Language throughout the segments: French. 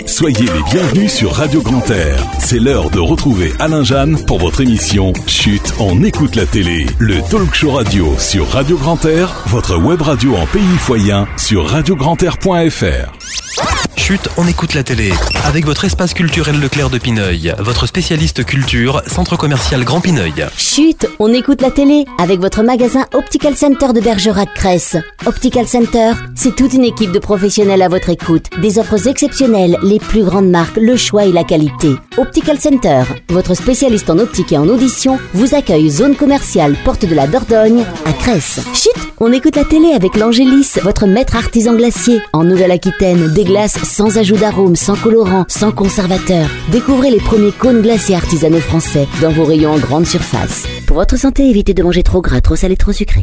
Soyez les bienvenus sur Radio Grand Air. C'est l'heure de retrouver Alain Jeanne pour votre émission Chut, on écoute la télé. Le talk show radio sur Radio Grand Air, votre web radio en pays foyen sur radiograndAir.fr. Chut, on écoute la télé. Avec votre espace culturel Leclerc de Pineuil, votre spécialiste culture, centre commercial Grand Pineuil. Chut, on écoute la télé avec votre magasin Optical Center de Bergerac-Cresse. Optical Center, c'est toute une équipe de professionnels à votre écoute. Des offres exceptionnelles, les plus grandes marques, le choix et la qualité. Optical Center, votre spécialiste en optique et en audition, vous accueille zone commerciale Porte de la Dordogne à Cresse. Chut, on écoute la télé avec l'Angélis, votre maître artisan glacier. En Nouvelle-Aquitaine, des glaces sans ajout d'arôme, sans colorant, sans conservateur. Découvrez les premiers cônes glaciers artisanaux français dans vos rayons en grande surface. Pour votre santé, évitez de manger trop gras, trop salé, trop sucré.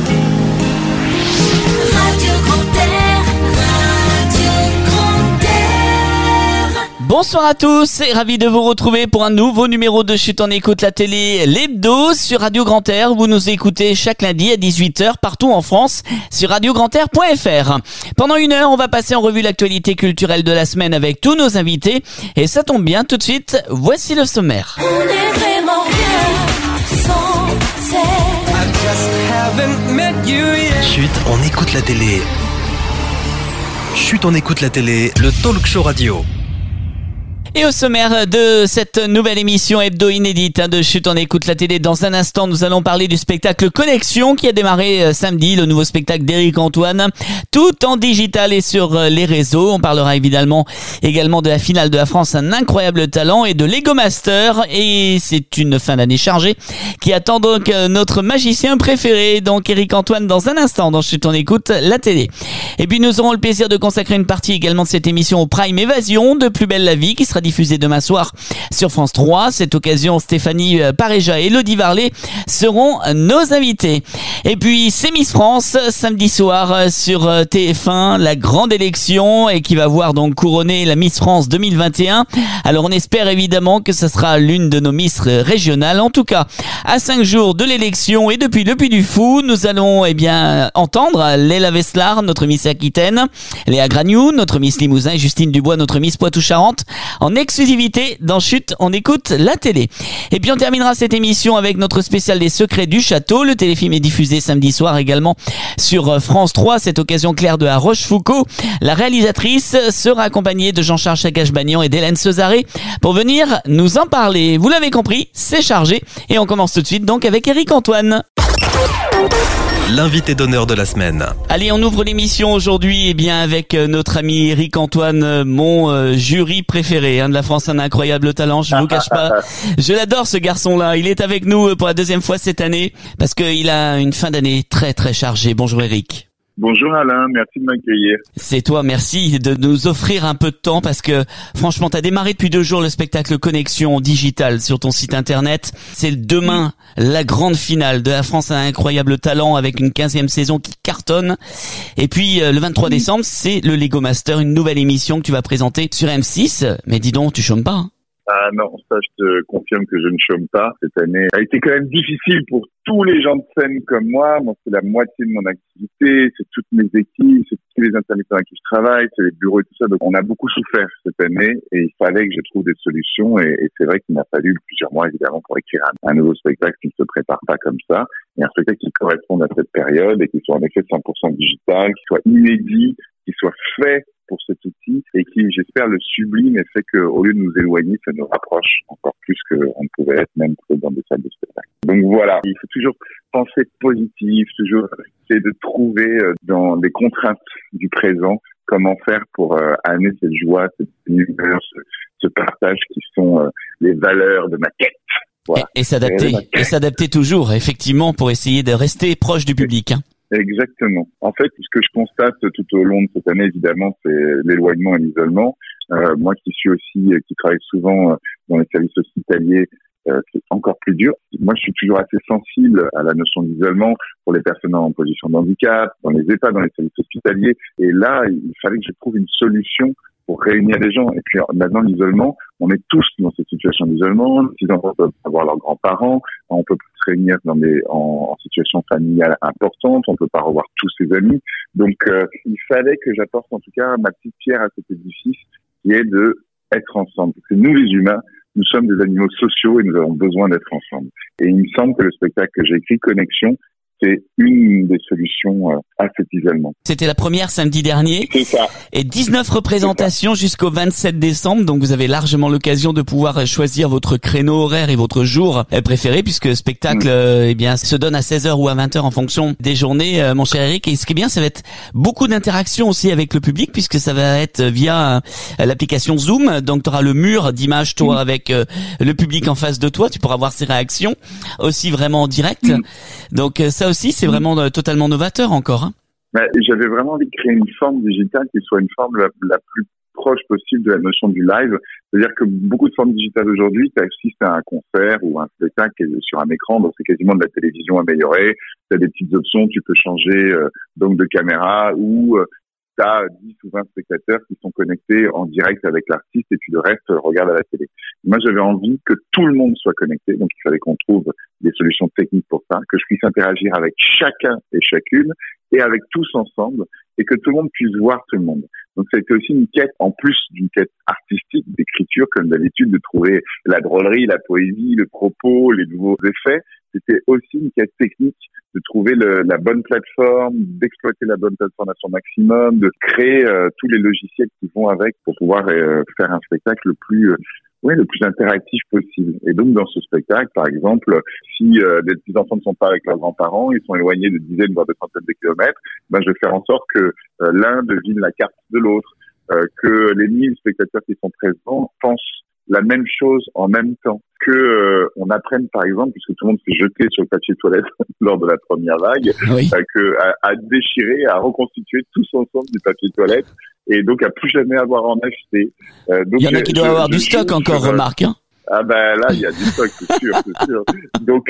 Bonsoir à tous et ravi de vous retrouver pour un nouveau numéro de Chut, on écoute la télé, l'hebdo sur Radio Grand Air. Vous nous écoutez chaque lundi à 18h partout en France sur radiograndAir.fr. Pendant une heure, on va passer en revue l'actualité culturelle de la semaine avec tous nos invités. Et ça tombe bien, tout de suite, voici le sommaire. On est vraiment bien sans Chut, on écoute la télé. Chut, on écoute la télé, le talk show radio. Et au sommaire de cette nouvelle émission hebdo inédite de Chut, on écoute la télé. Dans un instant, nous allons parler du spectacle Connexion qui a démarré samedi, le nouveau spectacle d'Éric Antoine, tout en digital et sur les réseaux. On parlera également de la finale de la France, un incroyable talent, et de Lego Master. Et c'est une fin d'année chargée qui attend donc notre magicien préféré, donc Éric Antoine, dans un instant dans Chut, on écoute la télé. Et puis nous aurons le plaisir de consacrer une partie également de cette émission au Prime Évasion de Plus belle la vie qui sera diffusée demain soir sur France 3. Cette occasion, Stéphanie Paréja et Elodie Varlet seront nos invités. Et puis c'est Miss France samedi soir sur TF1, la grande élection, et qui va voir donc couronner la Miss France 2021. Alors on espère évidemment que ça sera l'une de nos Miss régionales. En tout cas, à 5 jours de l'élection et depuis le Puy du Fou, nous allons entendre Léla Veslar, notre Miss Aquitaine, Léa Gragnou, notre Miss Limousin, et Justine Dubois, notre Miss Poitou-Charentes, en exclusivité dans Chut, on écoute la télé. Et puis on terminera cette émission avec notre spécial des secrets du château. Le téléfilm est diffusé samedi soir également sur France 3. Cette occasion, Claire de La Rochefoucauld, la réalisatrice, sera accompagnée de Jean-Charles Chagache-Bagnan et d'Hélène Cesaré pour venir nous en parler. Vous l'avez compris, c'est chargé. Et on commence tout de suite donc avec Éric Antoine. L'invité d'honneur de la semaine. Allez, on ouvre l'émission aujourd'hui avec notre ami Éric Antoine, mon jury préféré de la France, un incroyable talent, je vous cache pas. Je l'adore ce garçon-là, il est avec nous pour la deuxième fois cette année parce qu'il a une fin d'année très très chargée. Bonjour Éric. Bonjour Alain, merci de m'accueillir. C'est toi, merci de nous offrir un peu de temps parce que franchement, t'as démarré depuis 2 jours le spectacle Connexion digital sur ton site internet. C'est demain la grande finale de la France a un incroyable talent avec une 15e saison qui cartonne. Et puis le 23 décembre, c'est le Lego Master, une nouvelle émission que tu vas présenter sur M6. Mais dis donc, tu chômes pas, hein? Ah non, ça je te confirme que je ne chôme pas. Cette année a été quand même difficile pour tous les gens de scène comme moi. Moi, c'est la moitié de mon activité, c'est toutes mes équipes, c'est tous les intermittents avec qui je travaille, c'est les bureaux et tout ça. Donc on a beaucoup souffert cette année et il fallait que je trouve des solutions et c'est vrai qu'il m'a fallu plusieurs mois évidemment pour écrire un nouveau spectacle qui ne se prépare pas comme ça, et un spectacle qui corresponde à cette période et qui soit en effet 100% digital, qui soit inédit, qui soit fait pour cet outil et qui, j'espère, le sublime et fait qu'au lieu de nous éloigner, ça nous rapproche encore plus qu'on ne pouvait être même dans des salles de spectacle. Donc voilà, il faut toujours penser positif, toujours essayer de trouver dans les contraintes du présent comment faire pour amener cette joie, cette univers, ce partage qui sont les valeurs de ma quête. Voilà. Et s'adapter toujours, effectivement, pour essayer de rester proche du public. Exactement. En fait, ce que je constate tout au long de cette année, évidemment, c'est l'éloignement et l'isolement. Moi qui suis aussi, qui travaille souvent dans les services hospitaliers, c'est encore plus dur. Moi, je suis toujours assez sensible à la notion d'isolement pour les personnes en position de handicap, dans les EHPAD, dans les services hospitaliers. Et là, il fallait que je trouve une solution pour réunir les gens. Et puis maintenant, l'isolement, on est tous dans cette situation d'isolement. Les enfants peuvent avoir leurs grands-parents, on peut se réunir en situation familiale importante, on peut pas revoir tous ses amis. Donc, il fallait que j'apporte en tout cas ma petite pierre à cet édifice qui est de être ensemble. Parce que nous, les humains, nous sommes des animaux sociaux et nous avons besoin d'être ensemble. Et il me semble que le spectacle que j'ai écrit, Connexion, c'est une des solutions à cet isolement. C'était la première samedi dernier. C'est ça. Et 19 représentations jusqu'au 27 décembre. Donc vous avez largement l'occasion de pouvoir choisir votre créneau horaire et votre jour préféré, puisque le spectacle eh bien, se donne à 16h ou à 20h en fonction des journées, mon cher Eric. Et ce qui est bien, ça va être beaucoup d'interactions aussi avec le public, puisque ça va être via l'application Zoom. Donc tu auras le mur d'images, toi, avec le public en face de toi. Tu pourras voir ses réactions aussi vraiment en direct. Donc ça aussi, c'est vraiment totalement novateur encore. Hein. J'avais vraiment envie de créer une forme digitale qui soit une forme la plus proche possible de la notion du live. C'est-à-dire que beaucoup de formes digitales aujourd'hui, tu assistes à un concert ou un spectacle sur un écran, donc c'est quasiment de la télévision améliorée. Tu as des petites options, tu peux changer donc de caméra ou tu as 10 ou 20 spectateurs qui sont connectés en direct avec l'artiste et puis le reste regarde à la télé. Moi, j'avais envie que tout le monde soit connecté, donc il fallait qu'on trouve des solutions techniques pour ça, que je puisse interagir avec chacun et chacune et avec tous ensemble et que tout le monde puisse voir tout le monde. Donc ça a été aussi une quête, en plus d'une quête artistique, d'écriture, comme d'habitude, de trouver la drôlerie, la poésie, le propos, les nouveaux effets. C'était aussi une quête technique de trouver la bonne plateforme, d'exploiter la bonne plateforme à son maximum, de créer tous les logiciels qui vont avec pour pouvoir faire un spectacle le plus interactif possible. Et donc, dans ce spectacle, par exemple, si des petits enfants ne sont pas avec leurs grands-parents, ils sont éloignés de dizaines, voire de centaines de kilomètres, je vais faire en sorte que l'un devine la carte de l'autre, que les 1000 spectateurs qui sont présents pensent la même chose en même temps, que on apprenne, par exemple, puisque tout le monde s'est jeté sur le papier toilette lors de la première vague, à déchirer, à reconstituer tous ensemble du papier toilette, et donc à plus jamais avoir en acheter. Donc, il y en a qui doivent avoir du stock encore, remarque. Hein. Ah là, il y a du stock, c'est sûr, c'est sûr. Donc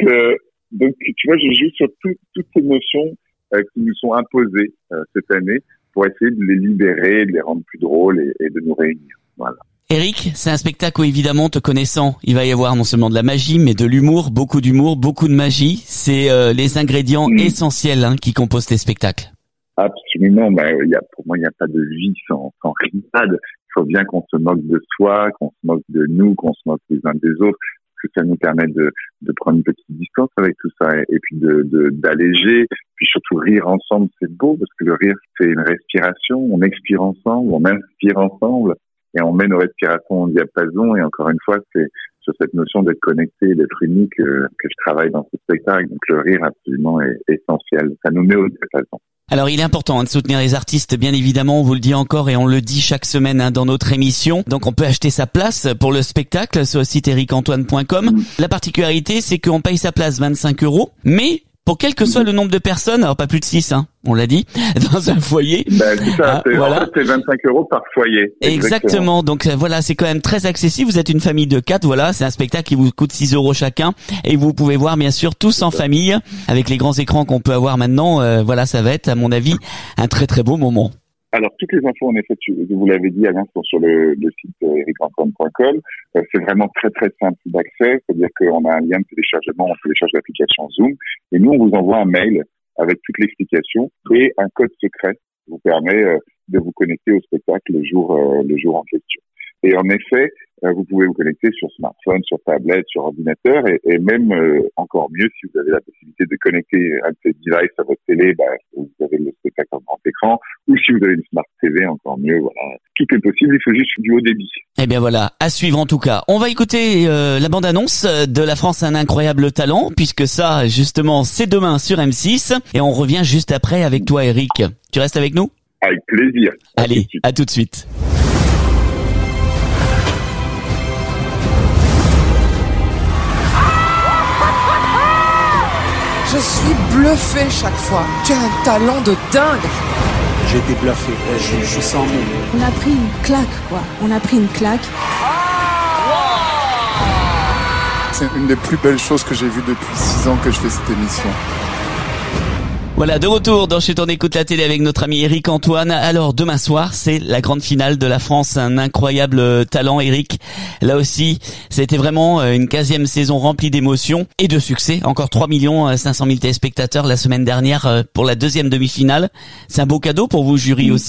tu vois, je joue sur toutes ces notions qui nous sont imposées cette année pour essayer de les libérer, de les rendre plus drôles et de nous réunir. Voilà. Eric, c'est un spectacle où évidemment, te connaissant, il va y avoir non seulement de la magie, mais de l'humour, beaucoup de magie. C'est les ingrédients essentiels qui composent tes spectacles. Absolument. Pour moi, il n'y a pas de vie sans rigolade. Il faut bien qu'on se moque de soi, qu'on se moque de nous, qu'on se moque les uns des autres, parce que ça nous permet de prendre une petite distance avec tout ça et puis d'alléger, puis surtout rire ensemble, c'est beau parce que le rire, c'est une respiration. On expire ensemble, on inspire ensemble. Et on met nos respirations en diapason, et encore une fois, c'est sur cette notion d'être connecté, d'être unique que je travaille dans ce spectacle. Donc le rire absolument est essentiel. Ça nous met au diapason. Alors il est important de soutenir les artistes, bien évidemment, on vous le dit encore et on le dit chaque semaine dans notre émission. Donc on peut acheter sa place pour le spectacle sur le site ericantoine.com. La particularité, c'est qu'on paye sa place 25 €, mais pour quel que soit le nombre de personnes, alors pas plus de 6, on l'a dit, dans un foyer. C'est ça, voilà. En fait, c'est 25 € par foyer. Exactement. Donc voilà, c'est quand même très accessible. Vous êtes une famille de 4, voilà, c'est un spectacle qui vous coûte 6 € chacun, et vous pouvez voir bien sûr tous en famille avec les grands écrans qu'on peut avoir maintenant. Voilà, ça va être à mon avis un très très beau moment. Alors, toutes les infos, en effet, vous l'avez dit à l'instant sur le site ericantoine.com. C'est vraiment très, très simple d'accès. C'est-à-dire qu'on a un lien de téléchargement, on télécharge l'application Zoom. Et nous, on vous envoie un mail avec toute l'explication et un code secret qui vous permet de vous connecter au spectacle le jour en question. Et en effet, vous pouvez vous connecter sur smartphone, sur tablette, sur ordinateur et même encore mieux si vous avez la possibilité de connecter un de ces devices à votre télé, vous avez le spectacle en grand écran, ou si vous avez une smart TV, encore mieux, voilà. Tout est possible, il faut juste du haut débit. Eh bien voilà, à suivre en tout cas. On va écouter la bande-annonce de La France a un incroyable talent, puisque ça, justement, c'est demain sur M6, et on revient juste après avec toi, Eric. Tu restes avec nous ? Avec plaisir. Allez, à tout de suite. Je suis bluffé chaque fois. Tu as un talent de dingue. J'ai été bluffé. Je suis sans mots. On a pris une claque, quoi. On a pris une claque. C'est une des plus belles choses que j'ai vues depuis 6 ans que je fais cette émission. Voilà, de retour dans Chut on écoute la télé avec notre ami Eric Antoine. Alors demain soir, c'est la grande finale de La France, un incroyable talent, Eric. Là aussi, c'était vraiment une 15e saison remplie d'émotions et de succès. Encore 3 500 000 téléspectateurs la semaine dernière pour la 2e demi-finale. C'est un beau cadeau pour vous, jury aussi.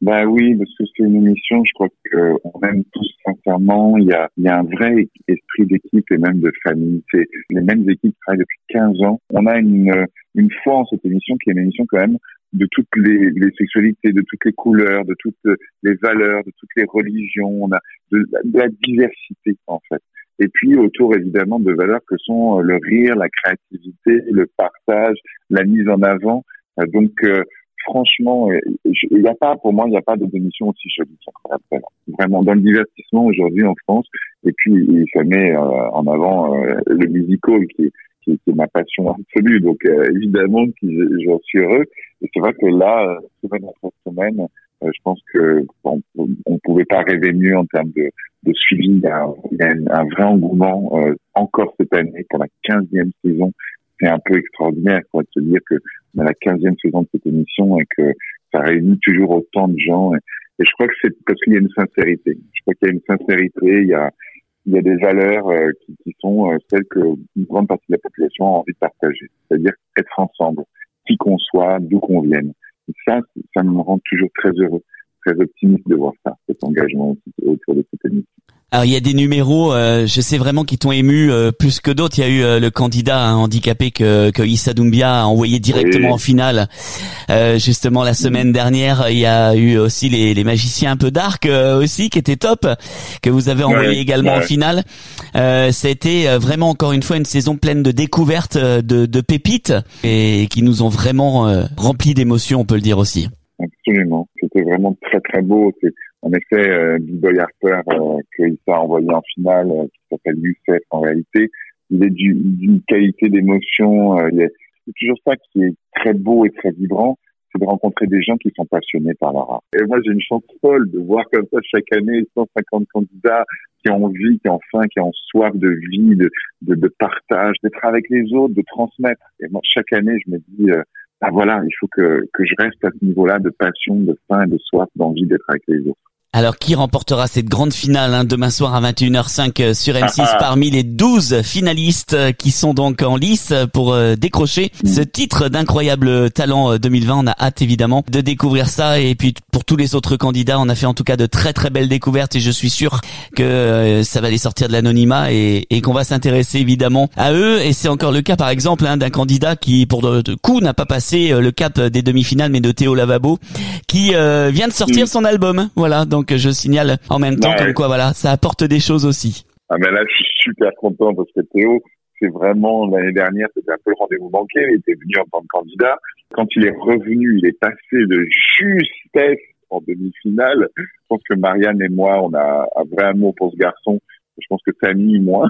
Bah oui, parce que c'est une émission, je crois qu'on aime tous sincèrement. Il y a un vrai esprit d'équipe et même de famille. C'est les mêmes équipes qui travaillent depuis 15 ans. On a une foi en cette émission qui est une émission quand même de toutes les sexualités, de toutes les couleurs, de toutes les valeurs, de toutes les religions. On a de la diversité en fait. Et puis autour évidemment de valeurs que sont le rire, la créativité, le partage, la mise en avant. Donc franchement, il n'y a pas, pour moi, il n'y a pas de démission aussi jolie. Vraiment, dans le divertissement aujourd'hui en France, et puis ça met en avant le musical qui est ma passion absolue. Donc évidemment, j'en suis heureux. Et c'est vrai que là, semaine après semaine, je pense que on pouvait pas rêver mieux en termes de suivi. Il y a un vrai engouement encore cette année pour la 15e saison. C'est un peu extraordinaire, quoi, de se dire que on a la 15e saison de cette émission et que ça réunit toujours autant de gens. Et je crois que c'est parce qu'il y a une sincérité. Je crois qu'il y a une sincérité, il y a des valeurs qui sont celles que une grande partie de la population a envie de partager. C'est-à-dire être ensemble, qui qu'on soit, d'où qu'on vienne. Et ça me rend toujours très heureux, très optimiste de voir ça, cet engagement autour de cette émission. Alors il y a des numéros, je sais vraiment qui t'ont ému plus que d'autres. Il y a eu le candidat handicapé que Issa Doumbia a envoyé directement en finale. Justement la semaine dernière, il y a eu aussi les magiciens un peu dark aussi qui étaient top, que vous avez envoyé également en finale. Ça a été vraiment encore une fois une saison pleine de découvertes, de pépites et qui nous ont vraiment rempli d'émotions, on peut le dire aussi. Absolument, c'était vraiment très très beau. C'est en effet B-Boy Harper que Issa a envoyé en finale, qui s'appelle Youssef en réalité. Il est d'une qualité d'émotion. C'est toujours ça qui est très beau et très vibrant, c'est de rencontrer des gens qui sont passionnés par leur art. Et moi j'ai une chance folle de voir comme ça chaque année 150 candidats qui ont envie, qui ont faim, qui ont soif de vie, de partage, d'être avec les autres, de transmettre. Et moi chaque année je me dis voilà, il faut que je reste à ce niveau-là de passion, de faim, de soif, d'envie d'être avec les autres. Alors, qui remportera cette grande finale demain soir à 21h05 sur M6 parmi les 12 finalistes qui sont donc en lice pour décrocher ce titre d'incroyable talent 2020. On a hâte évidemment de découvrir ça, et puis pour tous les autres candidats, on a fait en tout cas de très très belles découvertes et je suis sûr que ça va les sortir de l'anonymat et qu'on va s'intéresser évidemment à eux. Et c'est encore le cas par exemple d'un candidat qui pour de coup n'a pas passé le cap des demi-finales, mais de Théo Lavabo qui vient de sortir son album. Voilà, donc je signale en même temps comme quoi voilà, ça apporte des choses aussi. Ah mais là je suis super content parce que Théo, c'est vraiment l'année dernière, c'était un peu le rendez-vous manqué, il était venu en tant que candidat. Quand il est revenu, il est passé de justesse en demi-finale. Je pense que Marianne et moi, on a un vrai amour pour ce garçon. Je pense que Samy, moins.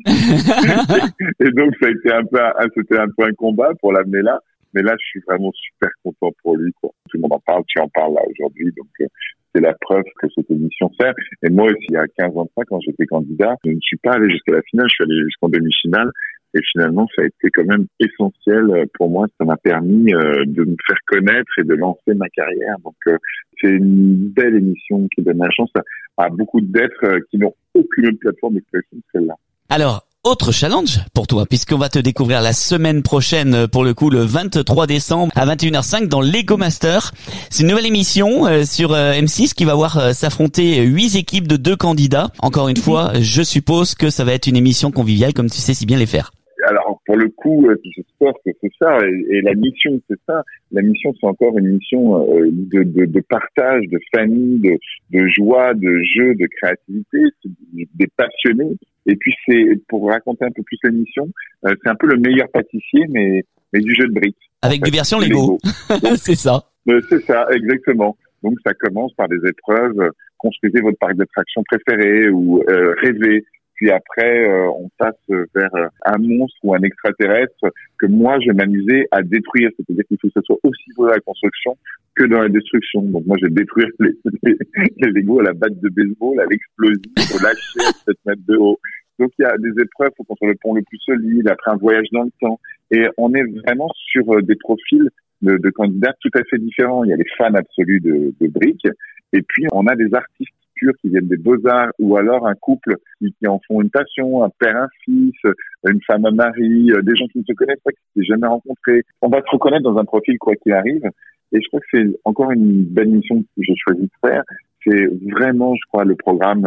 Et donc ça a été c'était un peu un combat pour l'amener là. Mais là, je suis vraiment super content pour lui, quoi. Tout le monde en parle, tu en parles là aujourd'hui, donc c'est la preuve que cette émission sert. Et moi aussi, il y a 15 ans de ça, quand j'étais candidat, je ne suis pas allé jusqu'à la finale, je suis allé jusqu'en demi-finale. Et finalement, ça a été quand même essentiel pour moi. Ça m'a permis de me faire connaître et de lancer ma carrière. Donc, c'est une belle émission qui donne la chance à beaucoup d'êtres qui n'ont aucune autre plateforme d'expression que celle-là. Alors, autre challenge pour toi, puisqu'on va te découvrir la semaine prochaine, pour le coup, le 23 décembre à 21h05 dans Lego Master. C'est une nouvelle émission sur M6 qui va voir s'affronter 8 équipes de 2 candidats. Encore une fois, je suppose que ça va être une émission conviviale, comme tu sais si bien les faire. Alors, pour le coup, j'espère que c'est ça. Et la mission, c'est ça. La mission, c'est encore une mission de partage, de famille, de joie, de jeu, de créativité, des passionnés. Et puis, c'est, pour raconter un peu plus l'émission, c'est un peu le meilleur pâtissier, mais du jeu de briques. Avec des versions Lego. C'est ça. C'est ça, exactement. Donc, ça commence par des épreuves. Construisez votre parc d'attractions préféré ou rêvez. Puis après, on passe vers un monstre ou un extraterrestre que moi, je vais m'amuser à détruire. C'est-à-dire qu'il faut que ce soit aussi beau dans la construction que dans la destruction. Donc moi, je vais détruire les Lego à la batte de baseball, à l'explosif, au lâcher à 7 mètres de haut. Donc il y a des épreuves pour construire le pont le plus solide, après un voyage dans le temps. Et on est vraiment sur des profils de candidats tout à fait différents. Il y a les fans absolus de briques. Et puis, on a des artistes purs qui viennent des beaux-arts, ou alors un couple qui en font une passion, un père, un fils, une femme, un mari, des gens qui ne se connaissent pas, qui ne s'est jamais rencontrés. On va se reconnaître dans un profil quoi qu'il arrive. Et je crois que c'est encore une belle mission que j'ai choisi de faire. C'est vraiment, je crois, le programme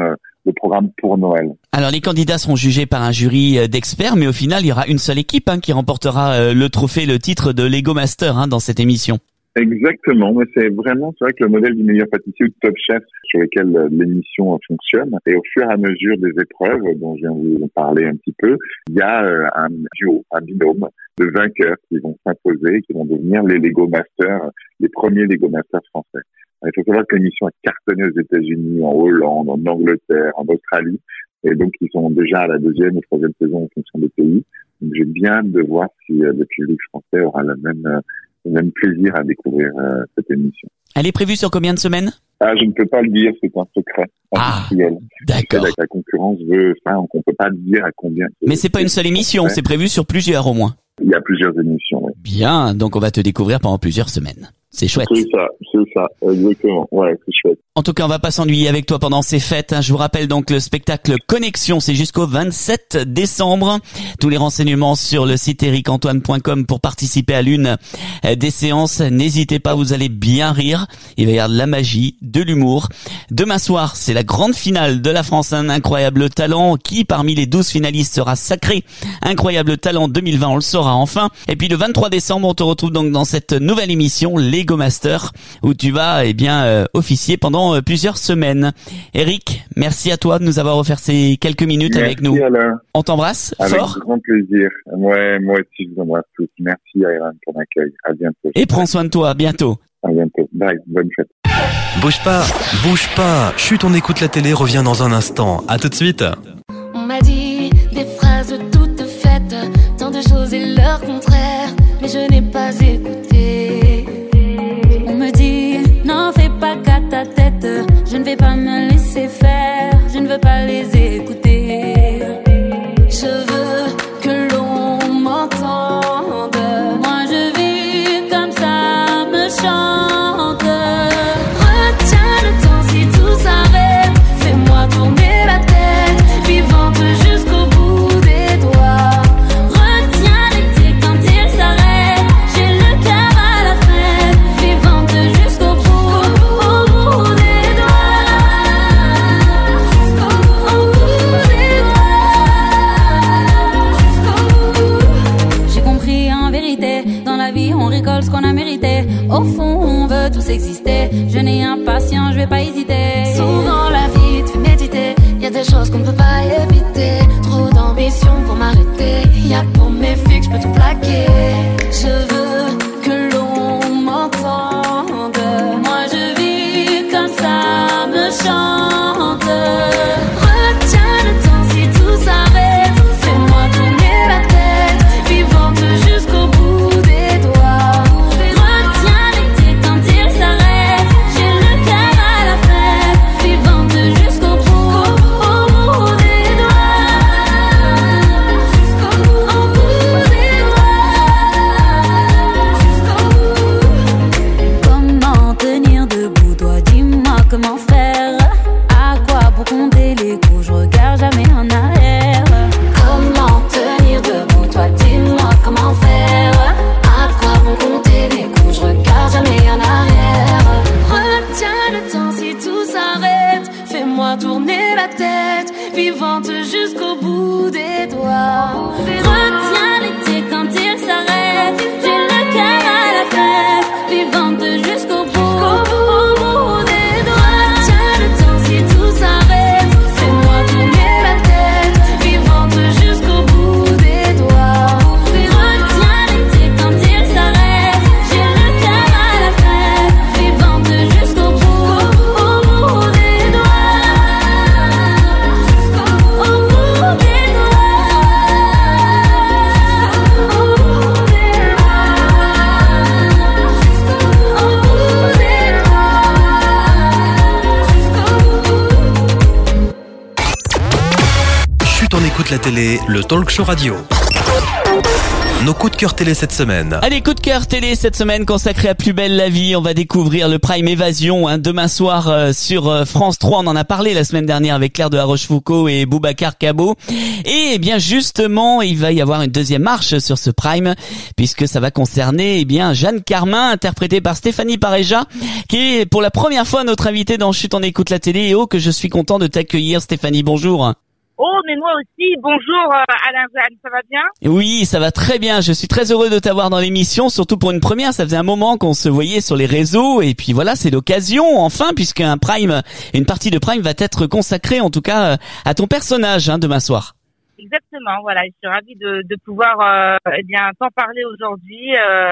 pour Noël. Alors les candidats seront jugés par un jury d'experts, mais au final il y aura une seule équipe qui remportera le titre de Lego Master dans cette émission. Exactement, mais c'est vrai que le modèle du meilleur pâtissier ou de Top Chef sur lequel l'émission fonctionne, et au fur et à mesure des épreuves dont je viens de vous parler un petit peu, il y a un duo, un binôme de vainqueurs qui vont s'imposer, qui vont devenir les Lego Masters, les premiers Lego Masters français. Il faut savoir que l'émission a cartonné aux États-Unis, en Hollande, en Angleterre, en Australie, et donc ils sont déjà à la 2e ou 3e saison en fonction des pays. Donc j'ai bien hâte de voir si le public français aura le même plaisir à découvrir cette émission. Elle est prévue sur combien de semaines ? Je ne peux pas le dire, c'est un secret industriel. D'accord. La concurrence veut ça, donc on ne peut pas dire à combien. Mais c'est pas une seule émission, c'est prévu sur plusieurs au moins. Il y a plusieurs émissions, oui. Bien, donc on va te découvrir pendant plusieurs semaines. C'est chouette. C'est ça, exactement. Ouais, c'est chouette. En tout cas, on va pas s'ennuyer avec toi pendant ces fêtes. Je vous rappelle donc le spectacle Connexion, c'est jusqu'au 27 décembre. Tous les renseignements sur le site ericantoine.com pour participer à l'une des séances. N'hésitez pas, vous allez bien rire. Il va y avoir de la magie, de l'humour. Demain soir, c'est la grande finale de la France, un incroyable talent. Qui parmi les 12 finalistes sera sacré Incroyable Talent 2020, on le saura enfin. Et puis le 23 décembre, on te retrouve donc dans cette nouvelle émission Lego Master où tu vas officier pendant plusieurs semaines. Eric, merci à toi de nous avoir offert ces quelques minutes avec nous. Alain. On t'embrasse avec fort. Avec grand plaisir. Ouais, moi aussi je vous embrasse tous. Merci Alain pour l'accueil. À bientôt. Et prends soin de toi. À bientôt. À bientôt. Bye. Bonne fête. Bouge pas. Chut, on écoute la télé, revient dans un instant. À tout de suite. On m'a dit des phrases toutes faites, tant de choses et leur contraire, mais je n'ai pas écouté. On me dit, n'en fais pas qu'à ta tête, je ne vais pas me laisser faire, je ne veux pas les écouter. Je veux que l'on m'entende, moi je vis comme ça me chante. Retiens le temps si tout s'arrête, fais-moi tourner la tête, vivante jusqu'au bout des doigts. Retiens l'été quand il s'arrête, j'ai le cœur à la fête, vivante jusqu'au bout des doigts. Jusqu'au bout des doigts. J'ai compris en vérité, dans la vie on récolte ce qu'on a mérité. Au fond on veut tous exister, je n'ai impatient, je vais pas hésiter. Souvent la vie te fait méditer, y a des choses qu'on ne peut pas éviter. Trop d'ambition pour m'arrêter, y a pour mes filles que je peux tout plaquer. Je veux que l'on m'entende, moi je vis comme ça me chante. Retiens le temps si tout s'arrête, fais-moi tourner la tête, vivante jusqu'au bout des doigts. Retiens l'été quand il s'arrête, j'ai le cœur à la fête, vivante jusqu'au bout des doigts. Jusqu'au bout des doigts. Comment tenir debout, toi dis-moi comment faire. À quoi pour compter les coups, je regarde jamais en arrière. Comment tenir debout, toi dis-moi comment faire. À quoi pour compter les coups, je regarde jamais en arrière. Retiens le temps si tout s'arrête, fais-moi tourner la tête, vivante jusqu'au bout des doigts. Retiens l'été quand il s'arrête, j'ai le cœur à la fête, vivante jusqu'au bout des doigts. Retiens le temps si tout s'arrête, fais-moi tourner la tête, vivante jusqu'au bout des doigts. Retiens l'été quand il s'arrête, j'ai le cœur à la fête, vivante jusqu'au bout des doigts. Jusqu'au bout des Chut, on écoute la télé, le talk show radio. Nos coups de cœur télé cette semaine. Allez, coup de cœur télé cette semaine consacré à Plus belle la vie. On va découvrir le Prime Évasion demain soir sur France 3. On en a parlé la semaine dernière avec Claire de La Rochefoucauld et Boubacar Cabot. Et bien justement, il va y avoir une deuxième marche sur ce Prime puisque ça va concerner Jeanne Carmin, interprétée par Stéphanie Pareja, qui est pour la première fois notre invitée dans Chut, on écoute la télé. Et oh, que je suis content de t'accueillir, Stéphanie. Bonjour. Oh, mais moi aussi. Bonjour Alain Jeanne, ça va bien? Oui, ça va très bien. Je suis très heureux de t'avoir dans l'émission, surtout pour une première. Ça faisait un moment qu'on se voyait sur les réseaux et puis voilà, c'est l'occasion enfin, puisqu'un Prime, une partie de Prime va être consacrée en tout cas à ton personnage demain soir. Exactement, voilà, je suis ravie de pouvoir t'en parler aujourd'hui.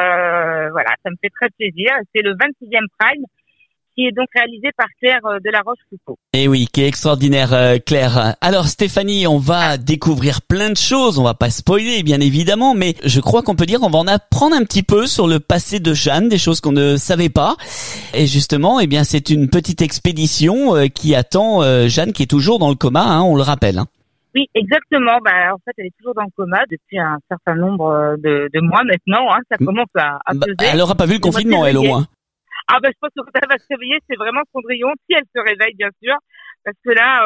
Voilà, ça me fait très plaisir. C'est le 26e Prime, qui est donc réalisé par Claire de La Rochefoucauld. Et oui, qui est extraordinaire, Claire. Alors Stéphanie, on va découvrir plein de choses, on va pas spoiler bien évidemment, mais je crois qu'on peut dire qu'on va en apprendre un petit peu sur le passé de Jeanne, des choses qu'on ne savait pas. Et justement, c'est une petite expédition qui attend Jeanne, qui est toujours dans le coma, on le rappelle. Oui, exactement. En fait, elle est toujours dans le coma depuis un certain nombre de mois maintenant. Ça commence à peser. Elle aura pas vu le confinement, elle, au moins. Je pense que quand elle va se réveiller, c'est vraiment Cendrillon, si elle se réveille, bien sûr. Parce que là,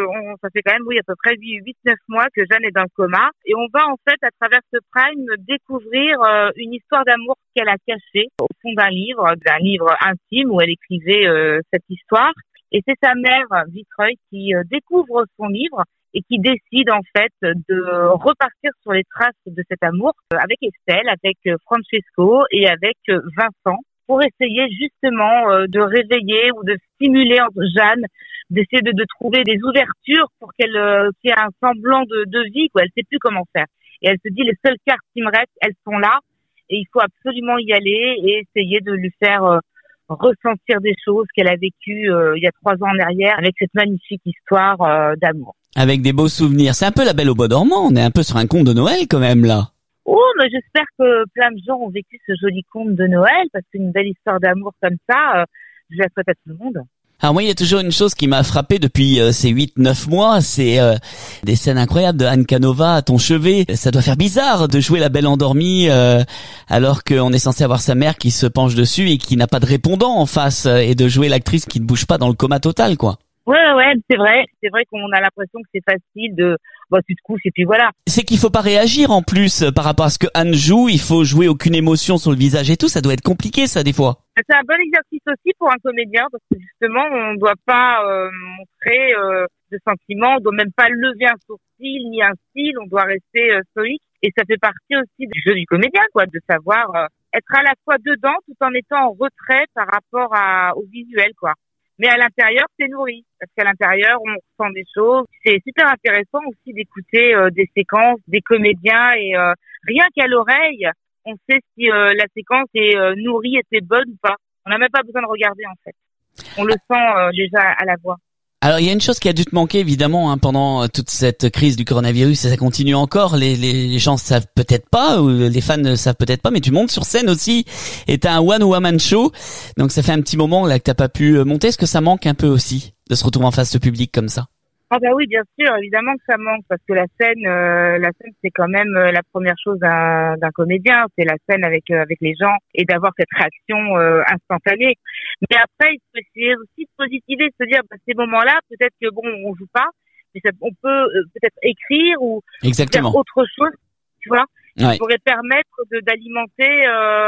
ça fait quand même, à peu près 8-9 mois que Jeanne est dans le coma. Et on va, en fait, à travers ce Prime, découvrir une histoire d'amour qu'elle a cachée au fond d'un livre intime où elle écrivait cette histoire. Et c'est sa mère, Vitreuil, qui découvre son livre et qui décide, en fait, de repartir sur les traces de cet amour avec Estelle, avec Francesco et avec Vincent, pour essayer justement de réveiller ou de stimuler Jeanne, d'essayer de trouver des ouvertures pour qu'elle ait un semblant de vie, quoi. Elle sait plus comment faire. Et elle se dit, les seules cartes qui me restent, elles sont là, et il faut absolument y aller et essayer de lui faire ressentir des choses qu'elle a vécues il y a 3 ans en arrière avec cette magnifique histoire d'amour. Avec des beaux souvenirs. C'est un peu La Belle au Bois dormant. On est un peu sur un conte de Noël quand même là. Oh, mais j'espère que plein de gens ont vécu ce joli conte de Noël, parce qu'une belle histoire d'amour comme ça, je la souhaite à tout le monde. Alors moi, il y a toujours une chose qui m'a frappé depuis ces 8-9 mois, c'est des scènes incroyables de Anne Canova à ton chevet. Ça doit faire bizarre de jouer la belle endormie alors qu'on est censé avoir sa mère qui se penche dessus et qui n'a pas de répondant en face, et de jouer l'actrice qui ne bouge pas dans le coma total, quoi. Ouais, c'est vrai. C'est vrai qu'on a l'impression que c'est facile de, tu te couches et puis voilà. C'est qu'il faut pas réagir en plus par rapport à ce que Anne joue. Il faut jouer aucune émotion sur le visage et tout. Ça doit être compliqué, ça, des fois. C'est un bon exercice aussi pour un comédien, parce que justement, on ne doit pas montrer de sentiments. On doit même pas lever un sourcil ni un cil. On doit rester stoïque. Et ça fait partie aussi du jeu du comédien, quoi, de savoir être à la fois dedans tout en étant en retrait par rapport au visuel, quoi. Mais à l'intérieur, c'est nourri, parce qu'à l'intérieur, on ressent des choses. C'est super intéressant aussi d'écouter des séquences, des comédiens, et rien qu'à l'oreille, on sait si la séquence est nourrie, était bonne ou pas. On n'a même pas besoin de regarder, en fait. On le sent déjà à la voix. Alors, il y a une chose qui a dû te manquer, évidemment, pendant toute cette crise du coronavirus, et ça continue encore. Les gens savent peut-être pas, ou les fans ne savent peut-être pas, mais tu montes sur scène aussi, et t'as un one-woman show. Donc, ça fait un petit moment, là, que t'as pas pu monter. Est-ce que ça manque un peu aussi, de se retrouver en face de public comme ça? Ah bah oui, bien sûr, évidemment que ça manque, parce que la scène c'est quand même la première chose d'un comédien, c'est la scène avec les gens, et d'avoir cette réaction instantanée. Mais après, il faut essayer aussi de positiver, de se dire, ces moments-là, peut-être que on joue pas, mais on peut peut-être écrire ou faire autre chose, tu vois, qui pourrait permettre d'alimenter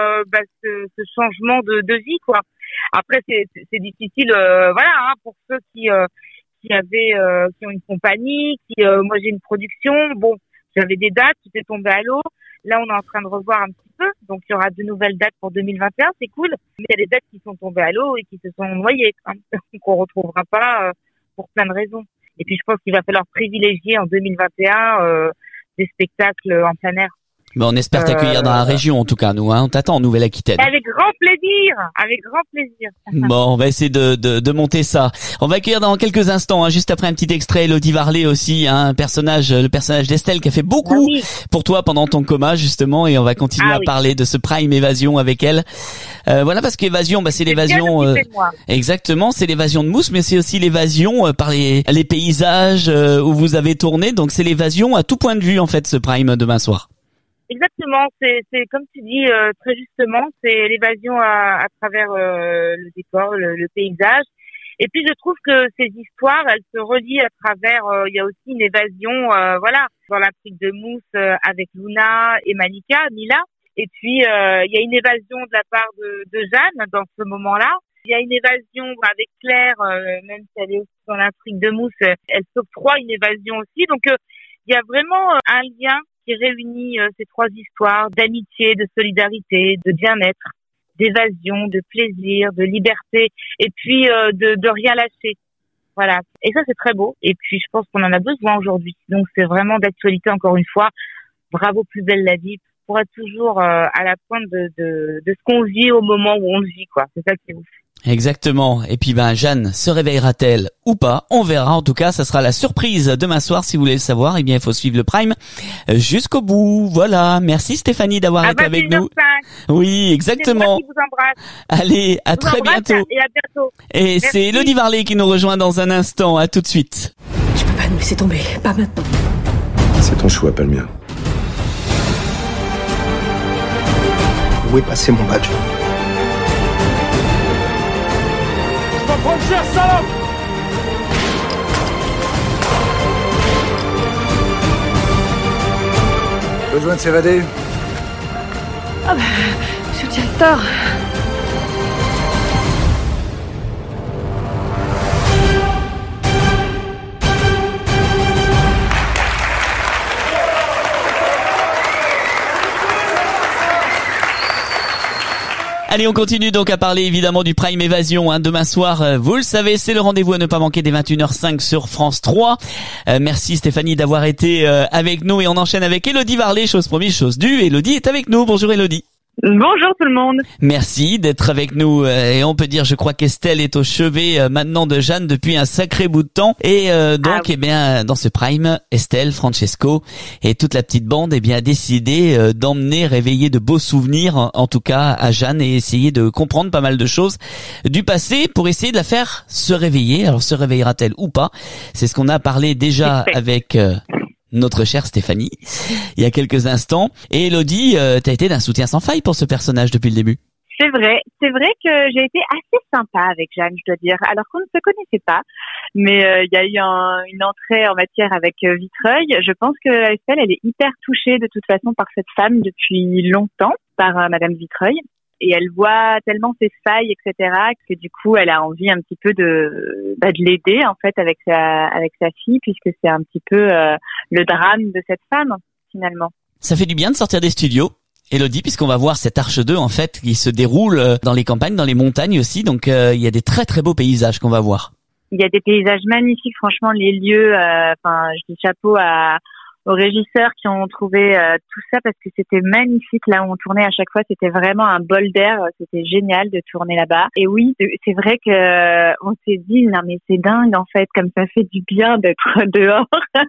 ce changement de vie, quoi. Après, c'est difficile, pour ceux qui ont une compagnie, moi j'ai une production, j'avais des dates, tout est tombé à l'eau. Là, on est en train de revoir un petit peu, donc il y aura de nouvelles dates pour 2021, c'est cool. Mais il y a des dates qui sont tombées à l'eau et qui se sont noyées, qu'on retrouvera pas pour plein de raisons. Et puis je pense qu'il va falloir privilégier en 2021 des spectacles en plein air. Mais on espère t'accueillir dans la région, en tout cas, nous, on t'attend en Nouvelle-Aquitaine. Avec grand plaisir. Bon, on va essayer de monter ça. On va accueillir dans quelques instants, juste après un petit extrait, Elodie Varlet aussi, le personnage d'Estelle qui a fait beaucoup pour toi pendant ton coma, justement, et on va continuer à parler de ce Prime Évasion avec elle. Parce qu'Évasion, c'est l'évasion, exactement, c'est l'évasion de Mousse, mais c'est aussi l'évasion par les paysages où vous avez tourné, donc c'est l'évasion à tout point de vue, en fait, ce Prime demain soir. Exactement, c'est comme tu dis très justement, c'est l'évasion à travers le décor, le paysage. Et puis je trouve que ces histoires, elles se relient à travers. Il y a aussi une évasion, voilà, dans l'Afrique de Mousse avec Luna et Mila. Et puis il y a une évasion de la part de Jeanne dans ce moment-là. Il y a une évasion avec Claire, même si elle est aussi dans l'Afrique de Mousse, elle s'octroie une évasion aussi. Donc il y a vraiment un lien qui réunit ces trois histoires d'amitié, de solidarité, de bien-être, d'évasion, de plaisir, de liberté, et puis de rien lâcher. Voilà. Et ça, c'est très beau. Et puis, je pense qu'on en a besoin aujourd'hui. Donc, c'est vraiment d'actualité, encore une fois. Bravo, Plus belle la vie, pour être toujours à la pointe de ce qu'on vit au moment où on le vit, quoi. C'est ça qui est ouf. Exactement. Et puis Jeanne se réveillera-t-elle ou pas? On verra. En tout cas, ça sera la surprise demain soir. Si vous voulez le savoir, eh bien, il faut suivre le Prime jusqu'au bout. Voilà. Merci Stéphanie d'avoir été avec nous. Oui, exactement. C'est moi qui vous embrasse. Allez, à très bientôt. Et à bientôt. Et merci. C'est Elodie Varlet qui nous rejoint dans un instant. À tout de suite. Je peux pas nous laisser tomber. Pas maintenant. C'est ton choix, pas le mien. Où est passé mon badge? Prends cher, salope! Besoin de s'évader? Ah bah, monsieur le directeur. Allez, on continue donc à parler évidemment du Prime Évasion. Demain soir, vous le savez, c'est le rendez-vous à ne pas manquer des 21h05 sur France 3. Merci Stéphanie d'avoir été avec nous et on enchaîne avec Elodie Varlet. Chose promise, chose due. Elodie est avec nous. Bonjour Elodie. Bonjour tout le monde. Merci d'être avec nous et on peut dire, je crois qu'Estelle est au chevet maintenant de Jeanne depuis un sacré bout de temps et donc oui. Eh bien dans ce Prime, Estelle, Francesco et toute la petite bande eh bien a décidé d'emmener réveiller de beaux souvenirs en tout cas à Jeanne et essayer de comprendre pas mal de choses du passé pour essayer de la faire se réveiller. Alors se réveillera-t-elle ou pas? C'est ce qu'on a parlé déjà avec notre chère Stéphanie, il y a quelques instants. Et Elodie, t'as été d'un soutien sans faille pour ce personnage depuis le début. C'est vrai que j'ai été assez sympa avec Jeanne, je dois dire, alors qu'on ne se connaissait pas. Mais il y a eu une entrée en matière avec Vitreuil. Je pense que Estelle, elle est hyper touchée de toute façon par cette femme depuis longtemps, par Madame Vitreuil. Et elle voit tellement ses failles, etc., que du coup, elle a envie un petit peu de l'aider, en fait, avec sa fille, puisque c'est un petit peu le drame de cette femme, finalement. Ça fait du bien de sortir des studios, Elodie, puisqu'on va voir cette Arche 2, en fait, qui se déroule dans les campagnes, dans les montagnes aussi. Donc, il y a des très, très beaux paysages qu'on va voir. Il y a des paysages magnifiques, franchement, les lieux, je dis chapeau aux régisseurs qui ont trouvé tout ça parce que c'était magnifique là où on tournait à chaque fois, c'était vraiment un bol d'air, c'était génial de tourner là-bas. Et oui, c'est vrai que on s'est dit non mais c'est dingue en fait, comme ça fait du bien d'être dehors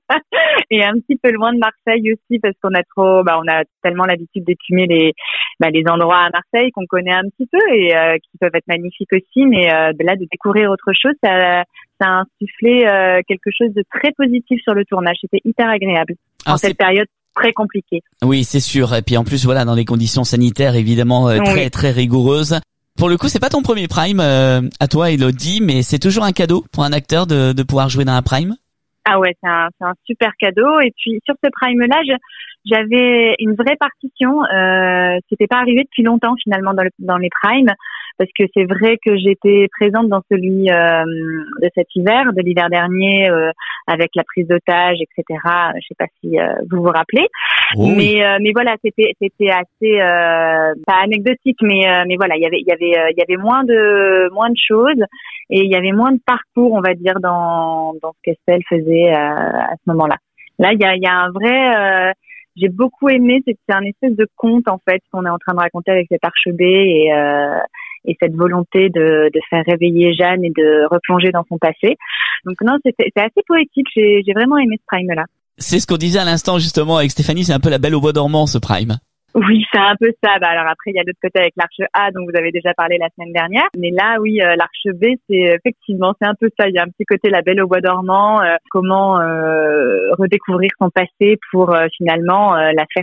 et un petit peu loin de Marseille aussi parce qu'on a on a tellement l'habitude d'écumer les endroits à Marseille qu'on connaît un petit peu et qui peuvent être magnifiques aussi, mais là de découvrir autre chose, ça a insufflé quelque chose de très positif sur le tournage. C'était hyper agréable en cette période très compliquée. Oui, c'est sûr. Et puis en plus, voilà, dans les conditions sanitaires évidemment très très rigoureuses. Pour le coup, c'est pas ton premier Prime à toi, Elodie, mais c'est toujours un cadeau pour un acteur de pouvoir jouer dans un Prime. Ah ouais, c'est un super cadeau. Et puis sur ce Prime-là, j'avais une vraie partition. C'était pas arrivé depuis longtemps finalement dans les Primes, parce que c'est vrai que j'étais présente dans celui de cet hiver, de l'hiver dernier, avec la prise d'otage, etc. Je sais pas si vous vous rappelez, mais voilà, c'était assez pas anecdotique, mais voilà, il y avait moins de choses et il y avait moins de parcours, on va dire, dans ce qu'Estelle faisait à ce moment-là. Là, il y a un vrai j'ai beaucoup aimé, c'est un espèce de conte en fait qu'on est en train de raconter avec cet archebé et cette volonté de faire réveiller Jeanne et de replonger dans son passé. Donc non, c'est assez poétique, j'ai vraiment aimé ce Prime là. C'est ce qu'on disait à l'instant justement avec Stéphanie, c'est un peu la Belle au bois dormant ce Prime. Oui, c'est un peu ça. Alors après, il y a l'autre côté avec l'Arche A dont vous avez déjà parlé la semaine dernière. Mais là, oui, l'Arche B, c'est un peu ça. Il y a un petit côté La Belle au bois dormant, comment redécouvrir son passé pour finalement la faire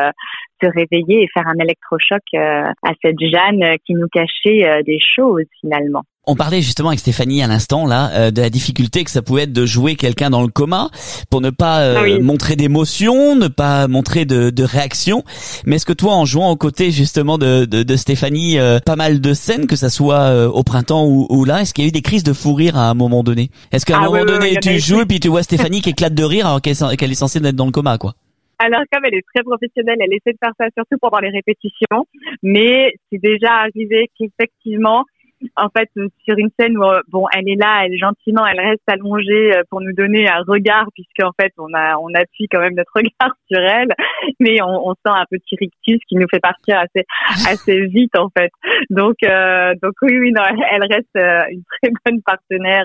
se réveiller et faire un électrochoc à cette Jeanne qui nous cachait des choses finalement. On parlait justement avec Stéphanie à l'instant là de la difficulté que ça pouvait être de jouer quelqu'un dans le coma pour ne pas montrer d'émotion, ne pas montrer de réaction. Mais est-ce que toi, en jouant aux côtés justement de Stéphanie, pas mal de scènes, que ça soit au printemps ou là, est-ce qu'il y a eu des crises de fou rire à un moment donné? Est-ce qu'à un moment donné tu joues et puis tu vois Stéphanie qui éclate de rire alors qu'elle est censée être dans le coma, quoi? Alors, comme elle est très professionnelle, elle essaie de faire ça surtout pendant les répétitions. Mais c'est déjà arrivé qu'effectivement, en fait, sur une scène où, elle est là, gentiment, elle reste allongée pour nous donner un regard, puisqu'en fait, on appuie quand même notre regard sur elle, mais on sent un petit rictus qui nous fait partir assez vite, en fait. Donc oui, non, elle reste une très bonne partenaire,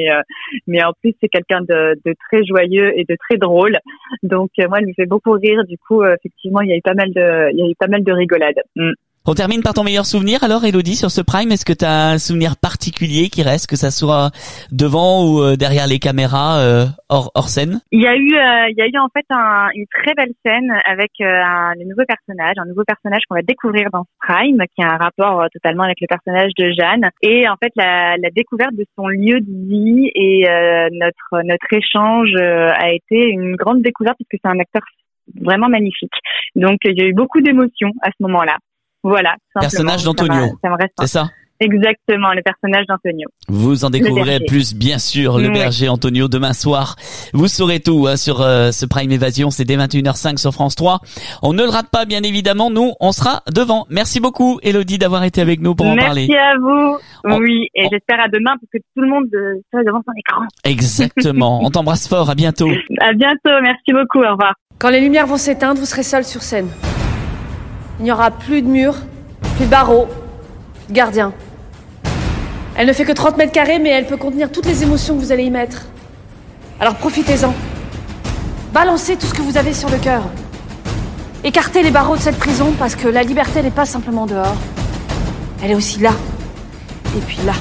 mais en plus, c'est quelqu'un de très joyeux et de très drôle. Donc, moi, elle me fait beaucoup rire. Du coup, effectivement, il y a eu pas mal de rigolades. On termine par ton meilleur souvenir alors, Élodie, sur ce Prime. Est-ce que tu as un souvenir particulier qui reste, que ça soit devant ou derrière les caméras, hors scène? Il y a eu en fait une très belle scène avec un nouveau personnage qu'on va découvrir dans ce Prime, qui a un rapport totalement avec le personnage de Jeanne. Et en fait, la découverte de son lieu de vie et notre échange a été une grande découverte, puisque c'est un acteur vraiment magnifique. Donc, il y a eu beaucoup d'émotions à ce moment-là. Voilà. Personnage d'Antonio. C'est ça? Exactement, le personnage d'Antonio. Vous en découvrirez plus, bien sûr, le berger Antonio demain soir. Vous saurez tout sur ce Prime Évasion, c'est dès 21h05 sur France 3. On ne le rate pas, bien évidemment, nous, on sera devant. Merci beaucoup, Élodie, d'avoir été avec nous pour en parler. Merci à vous. Oui, et j'espère à demain, parce que tout le monde soit devant son écran. Exactement. On t'embrasse fort, à bientôt. À bientôt, merci beaucoup, au revoir. Quand les lumières vont s'éteindre, vous serez seul sur scène. Il n'y aura plus de murs, plus de barreaux, plus de gardiens. Elle ne fait que 30 mètres carrés, mais elle peut contenir toutes les émotions que vous allez y mettre. Alors profitez-en. Balancez tout ce que vous avez sur le cœur. Écartez les barreaux de cette prison, parce que la liberté n'est pas simplement dehors. Elle est aussi là. Et puis là.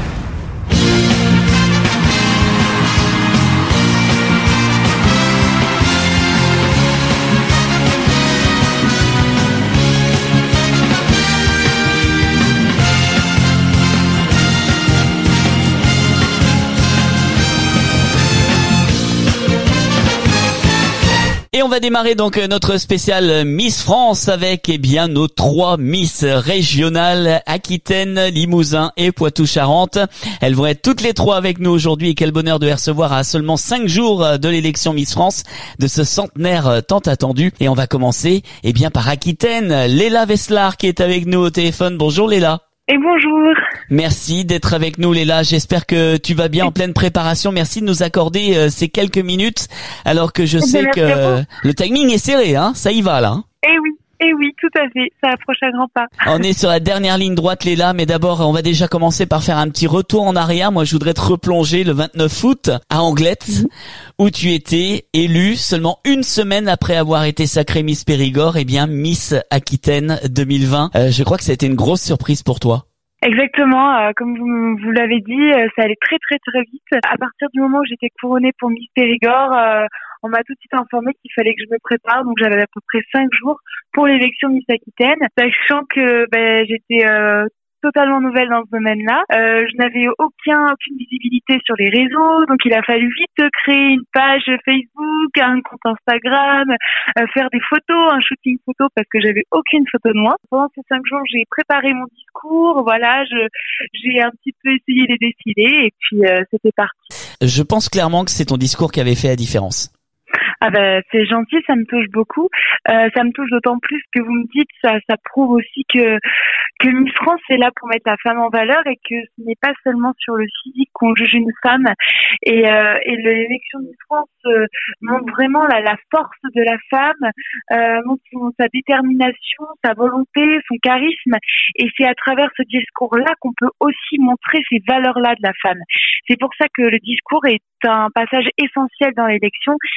Et on va démarrer donc notre spécial Miss France avec nos 3 Miss régionales, Aquitaine, Limousin et Poitou-Charentes. Elles vont être toutes les 3 avec nous aujourd'hui, et quel bonheur de les recevoir à seulement 5 jours de l'élection Miss France, de ce centenaire tant attendu. Et on va commencer par Aquitaine, Léla Veslar qui est avec nous au téléphone. Bonjour Léla. Et bonjour. Merci d'être avec nous Léla, j'espère que tu vas bien en pleine préparation. Merci de nous accorder ces quelques minutes alors que je sais que le timing est serré, hein, ça y va là. Eh oui, tout à fait, ça approche à grands pas. On est sur la dernière ligne droite Léla, mais d'abord on va déjà commencer par faire un petit retour en arrière. Moi je voudrais te replonger le 29 août à Anglet, où tu étais élue seulement une semaine après avoir été sacrée Miss Périgord, Miss Aquitaine 2020. Je crois que ça a été une grosse surprise pour toi. Exactement, comme vous l'avez dit, ça allait très très très vite. À partir du moment où j'étais couronnée pour Miss Périgord, on m'a tout de suite informé qu'il fallait que je me prépare, donc j'avais à peu près 5 jours pour l'élection Miss Aquitaine, sachant que j'étais totalement nouvelle dans ce domaine-là. Je n'avais aucune visibilité sur les réseaux, donc il a fallu vite créer une page Facebook, un compte Instagram, faire des photos, un shooting photo, parce que j'avais aucune photo de moi. Pendant ces 5 jours, j'ai préparé mon discours, voilà, j'ai un petit peu essayé de décider, et puis c'était parti. Je pense clairement que c'est ton discours qui avait fait la différence. Ah c'est gentil, ça me touche beaucoup. Ça me touche d'autant plus que vous me dites, ça prouve aussi que Miss France est là pour mettre la femme en valeur, et que ce n'est pas seulement sur le physique qu'on juge une femme. Et l'élection Miss France montre vraiment la force de la femme, montre sa détermination, sa volonté, son charisme. Et c'est à travers ce discours-là qu'on peut aussi montrer ces valeurs-là de la femme. C'est pour ça que le discours est un passage essentiel dans l'élection, et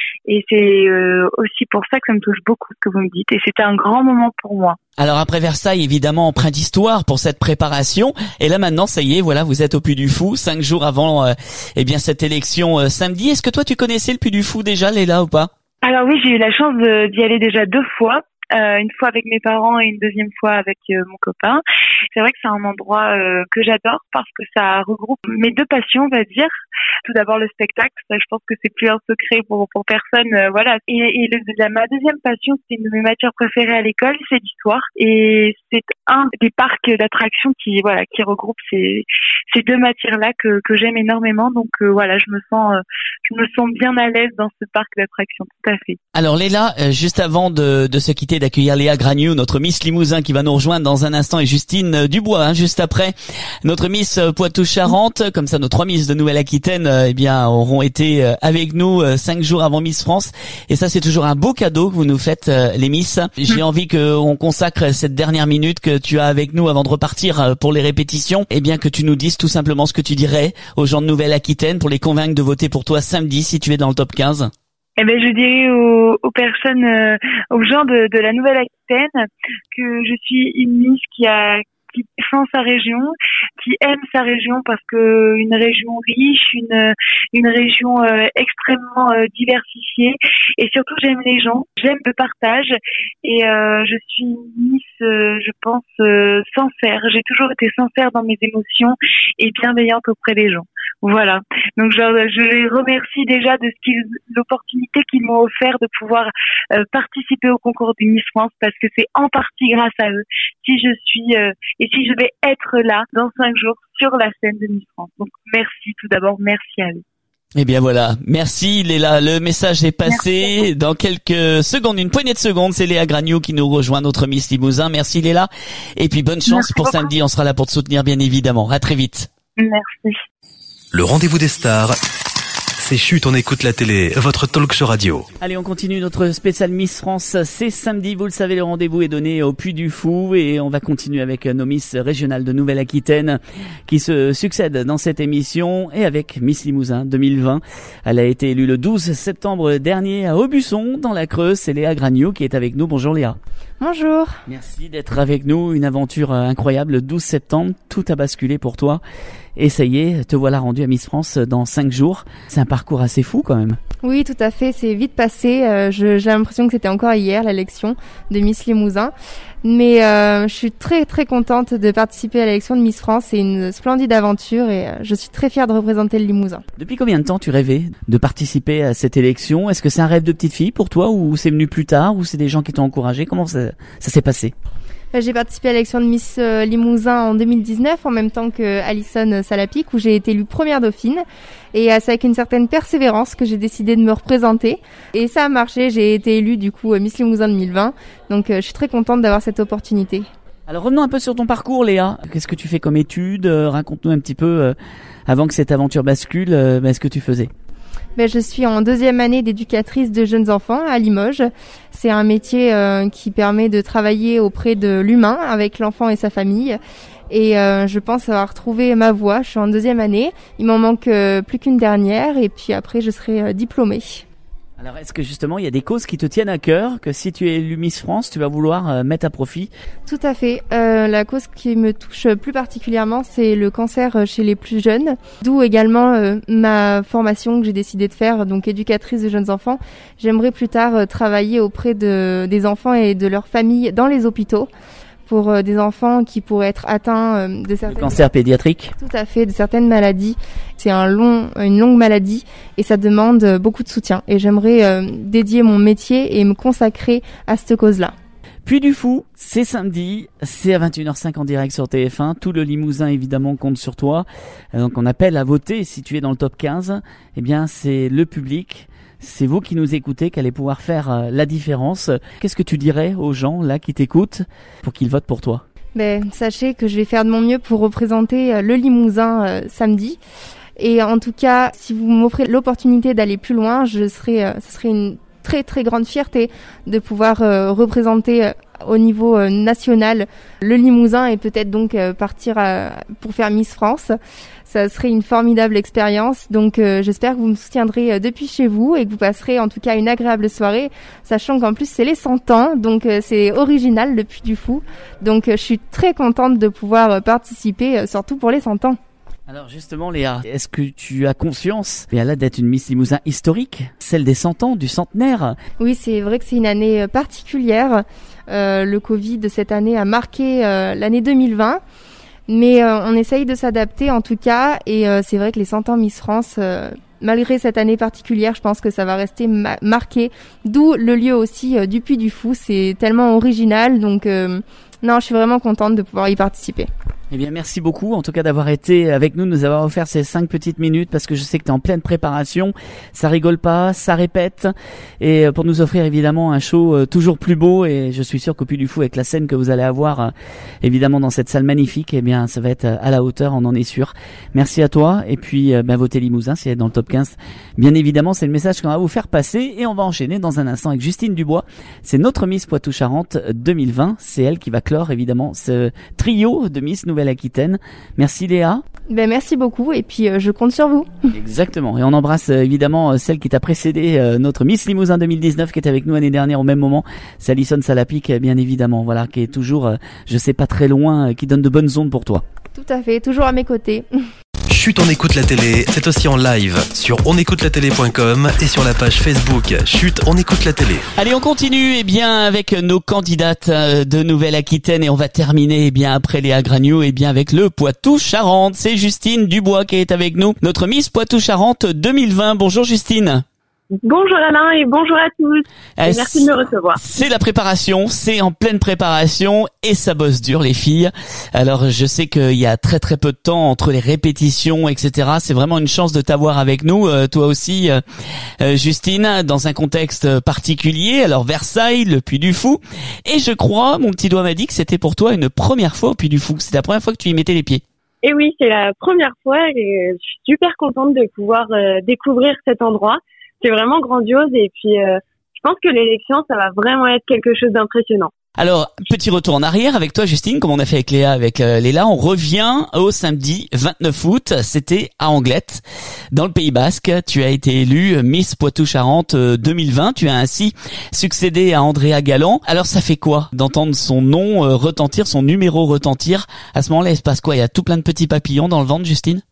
c'est aussi pour ça que ça me touche beaucoup ce que vous me dites. Et c'était un grand moment pour moi. Alors après Versailles, évidemment, empreint d'histoire pour cette préparation. Et là maintenant, ça y est, voilà, vous êtes au Puy du Fou, 5 jours avant cette élection samedi. Est-ce que toi, tu connaissais le Puy du Fou déjà, Léla, ou pas? Alors oui, j'ai eu la chance d'y aller déjà 2 fois. Une fois avec mes parents et une deuxième fois avec mon copain. C'est vrai que c'est un endroit que j'adore parce que ça regroupe mes 2 passions, on va dire. Tout d'abord le spectacle, ça je pense que c'est plus un secret pour personne, voilà. Ma deuxième passion, c'est une de mes matières préférées à l'école, c'est l'histoire. Et c'est un des parcs d'attractions qui regroupe ces 2 matières-là que j'aime énormément. Donc voilà, je me sens bien à l'aise dans ce parc d'attractions, tout à fait. Alors Léla, juste avant de se quitter, d'accueillir Léa Gragnou, notre Miss Limousin qui va nous rejoindre dans un instant, et Justine Dubois, juste après, notre Miss Poitou-Charentes. Comme ça, nos 3 Miss de Nouvelle-Aquitaine, auront été avec nous 5 jours avant Miss France. Et ça, c'est toujours un beau cadeau que vous nous faites, les Miss. J'ai envie qu'on consacre cette dernière minute que tu as avec nous avant de repartir pour les répétitions. Que tu nous dises tout simplement ce que tu dirais aux gens de Nouvelle-Aquitaine pour les convaincre de voter pour toi samedi si tu es dans le top 15. Je dirais aux personnes, aux gens de la Nouvelle-Aquitaine que je suis une Miss qui défend sa région, qui aime sa région parce que une région riche, une région extrêmement diversifiée, et surtout j'aime les gens, j'aime le partage, et je suis une Miss, je pense, sincère. J'ai toujours été sincère dans mes émotions et bienveillante auprès des gens. Voilà. Donc je les remercie déjà de l'opportunité qu'ils m'ont offert de pouvoir participer au concours du Miss France, parce que c'est en partie grâce à eux si je suis et si je vais être là dans 5 jours sur la scène de Miss France. Donc merci tout d'abord, merci à eux. Voilà, merci Léla, le message est passé. Merci. Dans quelques secondes, une poignée de secondes, c'est Léa Gragnou qui nous rejoint, notre Miss Limousin. Merci Léla, et puis bonne chance pour samedi, on sera là pour te soutenir bien évidemment. À très vite. Merci. Le rendez-vous des stars, c'est Chut, on écoute la télé, votre talk show radio. Allez, on continue notre spécial Miss France. C'est samedi, vous le savez, le rendez-vous est donné au Puy du Fou, et on va continuer avec nos Miss régionales de Nouvelle-Aquitaine qui se succèdent dans cette émission, et avec Miss Limousin 2020. Elle a été élue le 12 septembre dernier à Aubusson, dans la Creuse. C'est Léa Gragnou qui est avec nous. Bonjour Léa. Bonjour. Merci d'être avec nous. Une aventure incroyable. Le 12 septembre, tout a basculé pour toi. Et ça y est, te voilà rendue à Miss France dans 5 jours. C'est un parcours assez fou quand même. Oui, tout à fait. C'est vite passé. J'ai l'impression que c'était encore hier, l'élection de Miss Limousin. Mais je suis très très contente de participer à l'élection de Miss France. C'est une splendide aventure, et je suis très fière de représenter le Limousin. Depuis combien de temps tu rêvais de participer à cette élection? Est-ce que c'est un rêve de petite fille pour toi, ou c'est venu plus tard, ou c'est des gens qui t'ont encouragé? Comment ça s'est passé? J'ai participé à l'élection de Miss Limousin en 2019, en même temps que Alison Salapic, où j'ai été élue première dauphine. Et c'est avec une certaine persévérance que j'ai décidé de me représenter. Et ça a marché, j'ai été élue du coup Miss Limousin 2020. Donc je suis très contente d'avoir cette opportunité. Alors revenons un peu sur ton parcours, Léa. Qu'est-ce que tu fais comme études? Raconte-nous un petit peu, avant que cette aventure bascule, ce que tu faisais. Je suis en 2e année d'éducatrice de jeunes enfants à Limoges. C'est un métier qui permet de travailler auprès de l'humain avec l'enfant et sa famille. Et je pense avoir trouvé ma voie. Je suis en 2e année. Il m'en manque plus qu'une dernière, et puis après je serai diplômée. Alors est-ce que justement il y a des causes qui te tiennent à cœur, que si tu es élue Miss France, tu vas vouloir mettre à profit? Tout à fait. La cause qui me touche plus particulièrement, c'est le cancer chez les plus jeunes. D'où également ma formation que j'ai décidé de faire, donc éducatrice de jeunes enfants. J'aimerais plus tard travailler auprès des enfants et de leurs familles dans les hôpitaux, pour des enfants qui pourraient être atteints de certaines... Le cancer pédiatrique? Tout à fait, de certaines maladies. C'est une longue maladie, et ça demande beaucoup de soutien. Et j'aimerais dédier mon métier et me consacrer à cette cause-là. Puy du Fou, c'est samedi, c'est à 21h05 en direct sur TF1. Tout le Limousin évidemment compte sur toi. Donc on appelle à voter. Si tu es dans le top 15, c'est le public. C'est vous qui nous écoutez qui allez pouvoir faire la différence. Qu'est-ce que tu dirais aux gens là qui t'écoutent pour qu'ils votent pour toi? Sachez que je vais faire de mon mieux pour représenter le Limousin samedi. Et en tout cas, si vous m'offrez l'opportunité d'aller plus loin, ce serait une très très grande fierté de pouvoir représenter au niveau national le Limousin et peut-être donc partir pour faire Miss France. Ça serait une formidable expérience. Donc j'espère que vous me soutiendrez depuis chez vous et que vous passerez en tout cas une agréable soirée, sachant qu'en plus c'est les 100 ans, donc c'est original le Puy du Fou. Donc je suis très contente de pouvoir participer, surtout pour les 100 ans. Alors justement Léa, est-ce que tu as conscience là d'être une Miss Limousin historique, celle des 100 ans, du centenaire? Oui, c'est vrai que c'est une année particulière. Le Covid de cette année a marqué l'année 2020. Mais on essaye de s'adapter en tout cas, et c'est vrai que les 100 ans Miss France, malgré cette année particulière, je pense que ça va rester marqué. D'où le lieu aussi du Puy du Fou, c'est tellement original, donc non, je suis vraiment contente de pouvoir y participer. Eh bien, merci beaucoup, en tout cas, d'avoir été avec nous, de nous avoir offert ces 5 petites minutes, parce que je sais que tu es en pleine préparation. Ça rigole pas, ça répète. Et pour nous offrir, évidemment, un show toujours plus beau. Et je suis sûr qu'au Puy du Fou, avec la scène que vous allez avoir, évidemment, dans cette salle magnifique, eh bien, ça va être à la hauteur, on en est sûr. Merci à toi. Et puis, votez Limousin, si elle est dans le top 15. Bien évidemment, c'est le message qu'on va vous faire passer. Et on va enchaîner dans un instant avec Justine Dubois. C'est notre Miss Poitou-Charentes 2020. C'est elle qui va clore, évidemment, ce trio de Miss Nouvelle-Aquitaine. Merci Léa. Merci beaucoup et puis je compte sur vous. Exactement. Et on embrasse évidemment celle qui t'a précédé, notre Miss Limousin 2019 qui était avec nous l'année dernière au même moment. C'est Alison Salapic, bien évidemment. Voilà, qui est toujours, je sais pas très loin, qui donne de bonnes ondes pour toi. Tout à fait, toujours à mes côtés. Chut, on écoute la télé, c'est aussi en live sur onécoutelatélé.com et sur la page Facebook Chut, on écoute la télé. Allez, on continue avec nos candidates de Nouvelle-Aquitaine et on va terminer après Léa Gragnou avec le Poitou-Charentes. C'est Justine Dubois qui est avec nous, notre Miss Poitou-Charentes 2020. Bonjour Justine. Bonjour Alain et bonjour à tous. Et merci de me recevoir. C'est la préparation, c'est en pleine préparation et ça bosse dur les filles. Alors je sais qu'il y a très très peu de temps entre les répétitions, etc. C'est vraiment une chance de t'avoir avec nous, toi aussi Justine, dans un contexte particulier. Alors Versailles, le Puy du Fou. Et je crois, mon petit doigt m'a dit que c'était pour toi une première fois au Puy du Fou. C'est la première fois que tu y mettais les pieds. Et oui, c'est la première fois et je suis super contente de pouvoir découvrir cet endroit. C'est vraiment grandiose et puis je pense que l'élection, ça va vraiment être quelque chose d'impressionnant. Alors, petit retour en arrière avec toi Justine, comme on a fait avec Léa, Léla, on revient au samedi 29 août, c'était à Anglette, dans le Pays Basque. Tu as été élue Miss Poitou-Charentes 2020, tu as ainsi succédé à Andrea Galland. Alors ça fait quoi d'entendre son nom retentir, son numéro retentir? À ce moment-là, il se passe quoi? Il y a tout plein de petits papillons dans le ventre, Justine?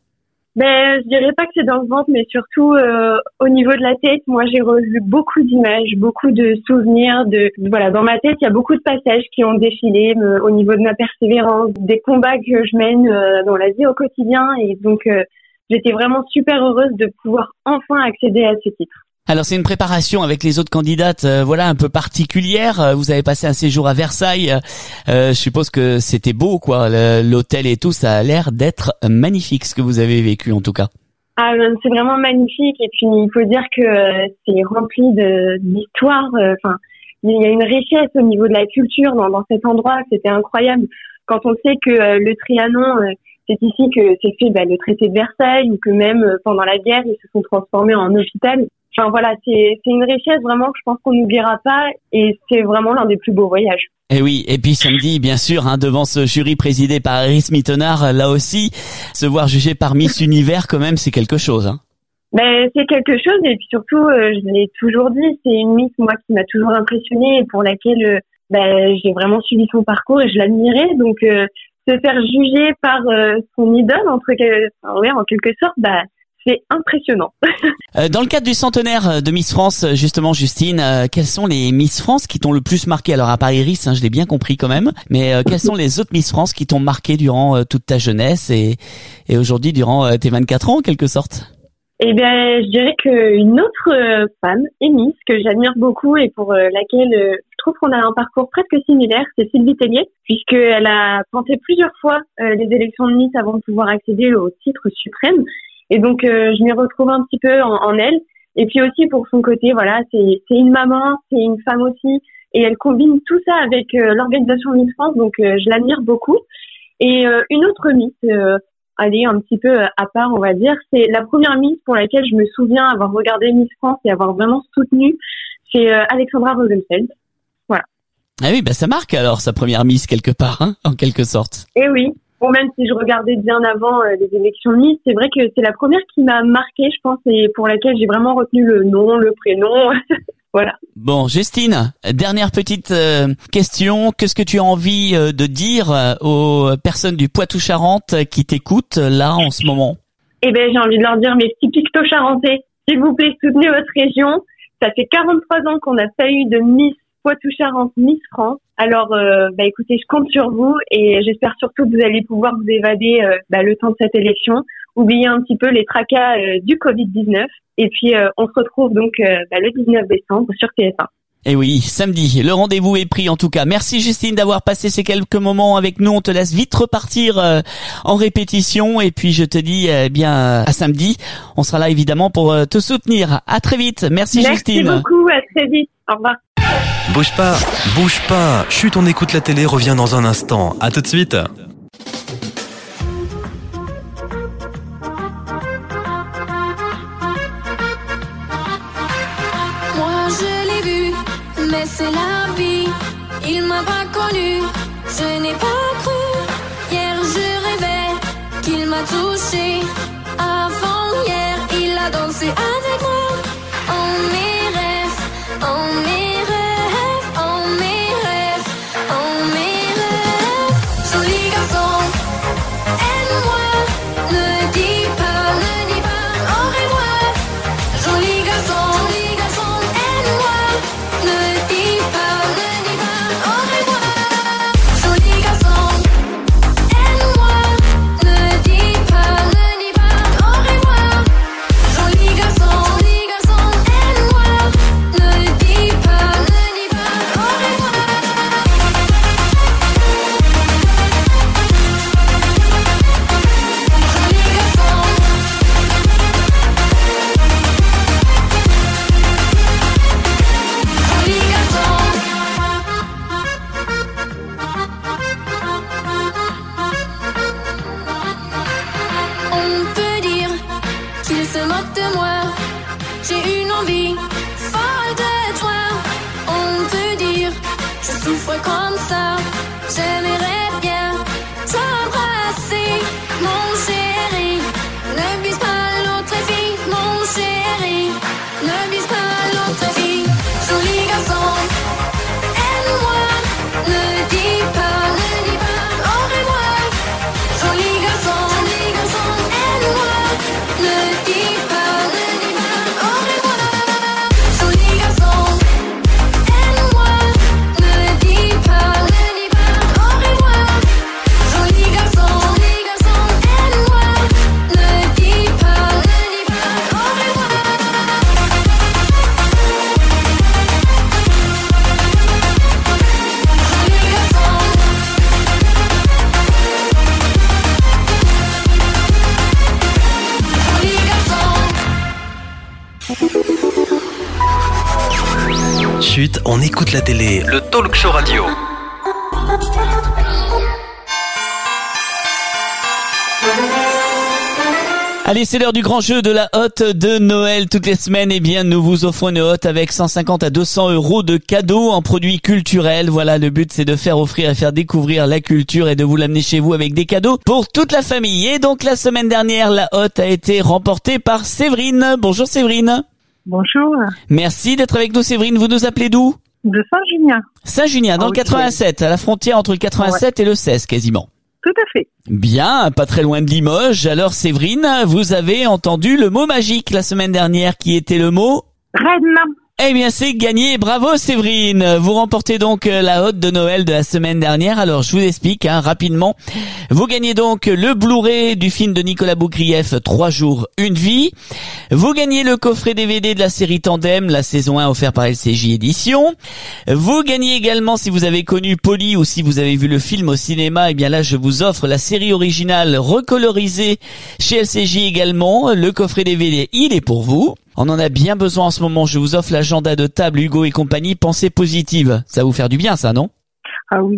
Je dirais pas que c'est dans le ventre, mais surtout au niveau de la tête. Moi, j'ai revu beaucoup d'images, beaucoup de souvenirs. Voilà, dans ma tête, il y a beaucoup de passages qui ont défilé au niveau de ma persévérance, des combats que je mène dans la vie au quotidien. Et donc, j'étais vraiment super heureuse de pouvoir enfin accéder à ce titre. Alors c'est une préparation avec les autres candidates, un peu particulière. Vous avez passé un séjour à Versailles. Je suppose que c'était beau, quoi. L'hôtel et tout, ça a l'air d'être magnifique, ce que vous avez vécu en tout cas. Ah, c'est vraiment magnifique. Et puis il faut dire que c'est rempli d'histoires. Il y a une richesse au niveau de la culture dans cet endroit. C'était incroyable. Quand on sait que le Trianon, c'est ici que s'est fait le traité de Versailles, ou que même pendant la guerre, ils se sont transformés en hôpital. Enfin voilà, c'est une richesse vraiment que je pense qu'on n'oubliera pas et c'est vraiment l'un des plus beaux voyages. Et oui, et puis samedi, bien sûr, devant ce jury présidé par Iris Mittenard, là aussi, se voir jugé par Miss Univers, quand même, c'est quelque chose. C'est quelque chose et puis surtout, je l'ai toujours dit, c'est une Miss, moi, qui m'a toujours impressionnée et pour laquelle j'ai vraiment suivi son parcours et je l'admirais. Donc, se faire juger par son idole, en quelque sorte, c'est impressionnant. Dans le cadre du centenaire de Miss France, justement, Justine, quelles sont les Miss France qui t'ont le plus marqué? Alors, à part Iris, je l'ai bien compris quand même, mais quelles sont les autres Miss France qui t'ont marqué durant toute ta jeunesse et aujourd'hui durant tes 24 ans, en quelque sorte? Je dirais qu'une autre femme, Miss, que j'admire beaucoup et pour laquelle je trouve qu'on a un parcours presque similaire, c'est Sylvie Tellier, puisqu'elle a tenté plusieurs fois les élections de Miss avant de pouvoir accéder au titre suprême. Et donc, je m'y retrouve un petit peu en elle. Et puis aussi pour son côté, voilà, c'est une maman, c'est une femme aussi. Et elle combine tout ça avec l'organisation Miss France. Donc, je l'admire beaucoup. Et une autre Miss, un petit peu à part, on va dire, c'est la première Miss pour laquelle je me souviens avoir regardé Miss France et avoir vraiment soutenu. C'est Alexandra Rosenfeld. Voilà. Ah oui, ça marque alors sa première Miss quelque part, hein, en quelque sorte. Et oui. Bon, même si je regardais bien avant les élections de Miss, c'est vrai que c'est la première qui m'a marquée, je pense, et pour laquelle j'ai vraiment retenu le nom, le prénom. Voilà. Bon, Justine, dernière petite question. Qu'est-ce que tu as envie de dire aux personnes du Poitou-Charentes qui t'écoutent là en ce moment? Eh ben, j'ai envie de leur dire, mes petits picto-charentais, s'il vous plaît, soutenez votre région. Ça fait 43 ans qu'on n'a pas eu de Miss Poitou-Charentes, Miss France. Alors, écoutez, je compte sur vous et j'espère surtout que vous allez pouvoir vous évader le temps de cette élection, oublier un petit peu les tracas du Covid-19 et puis on se retrouve donc le 19 décembre sur TF1. Et oui, samedi, le rendez-vous est pris en tout cas. Merci Justine d'avoir passé ces quelques moments avec nous. On te laisse vite repartir en répétition et puis je te dis à samedi. On sera là évidemment pour te soutenir. À très vite. Merci Justine. Merci beaucoup, à très vite. Au revoir. Bouge pas. Chut, on écoute la télé, revient dans un instant. À tout de suite. Moi je l'ai vu, mais c'est la vie. Il m'a pas connu, je n'ai pas cru. Hier je rêvais qu'il m'a touché. Avant hier, il a dansé avec moi. En mes rêves, en mes rêves. Chut, on écoute la télé. Le talk show radio. Allez, c'est l'heure du grand jeu de la hotte de Noël. Toutes les semaines, nous vous offrons une hotte avec 150 à 200 € de cadeaux en produits culturels. Voilà, le but c'est de faire offrir et faire découvrir la culture et de vous l'amener chez vous avec des cadeaux pour toute la famille. Et donc la semaine dernière, la hotte a été remportée par Séverine. Bonjour Séverine. Bonjour. Merci d'être avec nous Séverine. Vous nous appelez d'où? De Saint-Junien. Saint-Junien, dans le 87, à la frontière entre le 87 et le 16 quasiment. Tout à fait. Bien, pas très loin de Limoges. Alors Séverine, vous avez entendu le mot magique la semaine dernière qui était le mot reine. Eh bien, c'est gagné. Bravo, Séverine. Vous remportez donc la hotte de Noël de la semaine dernière. Alors, je vous explique rapidement. Vous gagnez donc le Blu-ray du film de Nicolas Boukrieff, 3 jours, une vie. Vous gagnez le coffret DVD de la série Tandem, la saison 1 offert par LCJ Éditions. Vous gagnez également, si vous avez connu Polly ou si vous avez vu le film au cinéma, eh bien là, je vous offre la série originale recolorisée chez LCJ également. Le coffret DVD, il est pour vous. On en a bien besoin en ce moment. Je vous offre l'agenda de table Hugo et compagnie. Pensée positive. Ça va vous faire du bien, ça, non? Ah oui.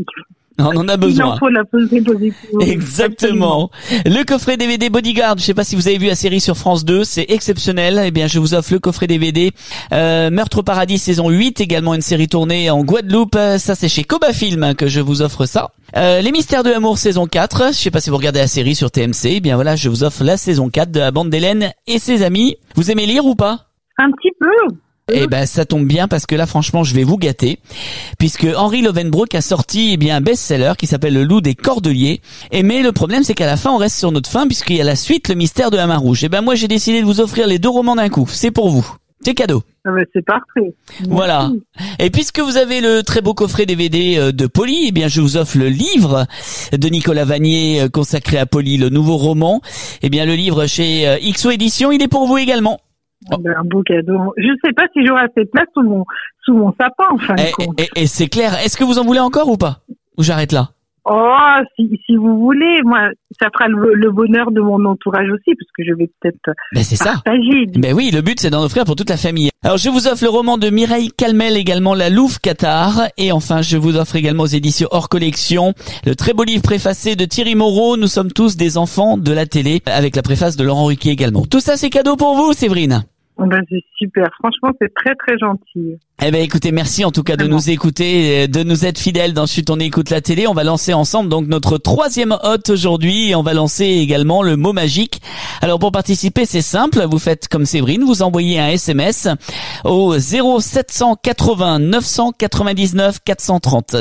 On en a besoin. Il en faut la poser positive. Exactement. Le coffret DVD Bodyguard, je sais pas si vous avez vu la série sur France 2, c'est exceptionnel. Eh bien, je vous offre le coffret DVD. Meurtre au paradis saison 8, également une série tournée en Guadeloupe. Ça, c'est chez Koba Film que je vous offre ça. Les mystères de l'amour saison 4. Je sais pas si vous regardez la série sur TMC. Eh bien voilà, je vous offre la saison 4 de la bande d'Hélène et ses amis. Vous aimez lire ou pas? Un petit peu. Eh ben, ça tombe bien parce que là, franchement, je vais vous gâter. Puisque Henri Lovenbroek a sorti, un best-seller qui s'appelle Le Loup des Cordeliers. Mais le problème, c'est qu'à la fin, on reste sur notre fin puisqu'il y a la suite, Le Mystère de la Main Rouge. Eh ben, moi, j'ai décidé de vous offrir les 2 romans d'un coup. C'est pour vous. C'est cadeau. Ah ben, c'est parfait. Voilà. Et puisque vous avez le très beau coffret DVD de Polly, eh bien, je vous offre le livre de Nicolas Vanier consacré à Polly, le nouveau roman. Eh bien, le livre chez XO Éditions, il est pour vous également. Un beau cadeau. Je sais pas si j'aurai assez de place sous mon sapin, en fin de compte. Et c'est clair. Est-ce que vous en voulez encore ou pas? Ou j'arrête là? Oh, si vous voulez, moi, ça fera le bonheur de mon entourage aussi, parce que je vais peut-être c'est partager. Ça. Ben oui, le but, c'est d'en offrir pour toute la famille. Alors, je vous offre le roman de Mireille Calmel, également La Louve Cathare. Et enfin, je vous offre également aux éditions hors collection le très beau livre préfacé de Thierry Moreau, Nous sommes tous des enfants de la télé, avec la préface de Laurent Ruquier également. Tout ça, c'est cadeau pour vous, Séverine. Ben, c'est super. Franchement, c'est très, très gentil. Eh ben, écoutez, merci en tout cas de nous écouter, de nous être fidèles dans Chut, on écoute la télé. On va lancer ensemble donc notre 3e hôte aujourd'hui et on va lancer également le mot magique. Alors, pour participer, c'est simple. Vous faites comme Séverine, vous envoyez un SMS au 0780 999 430.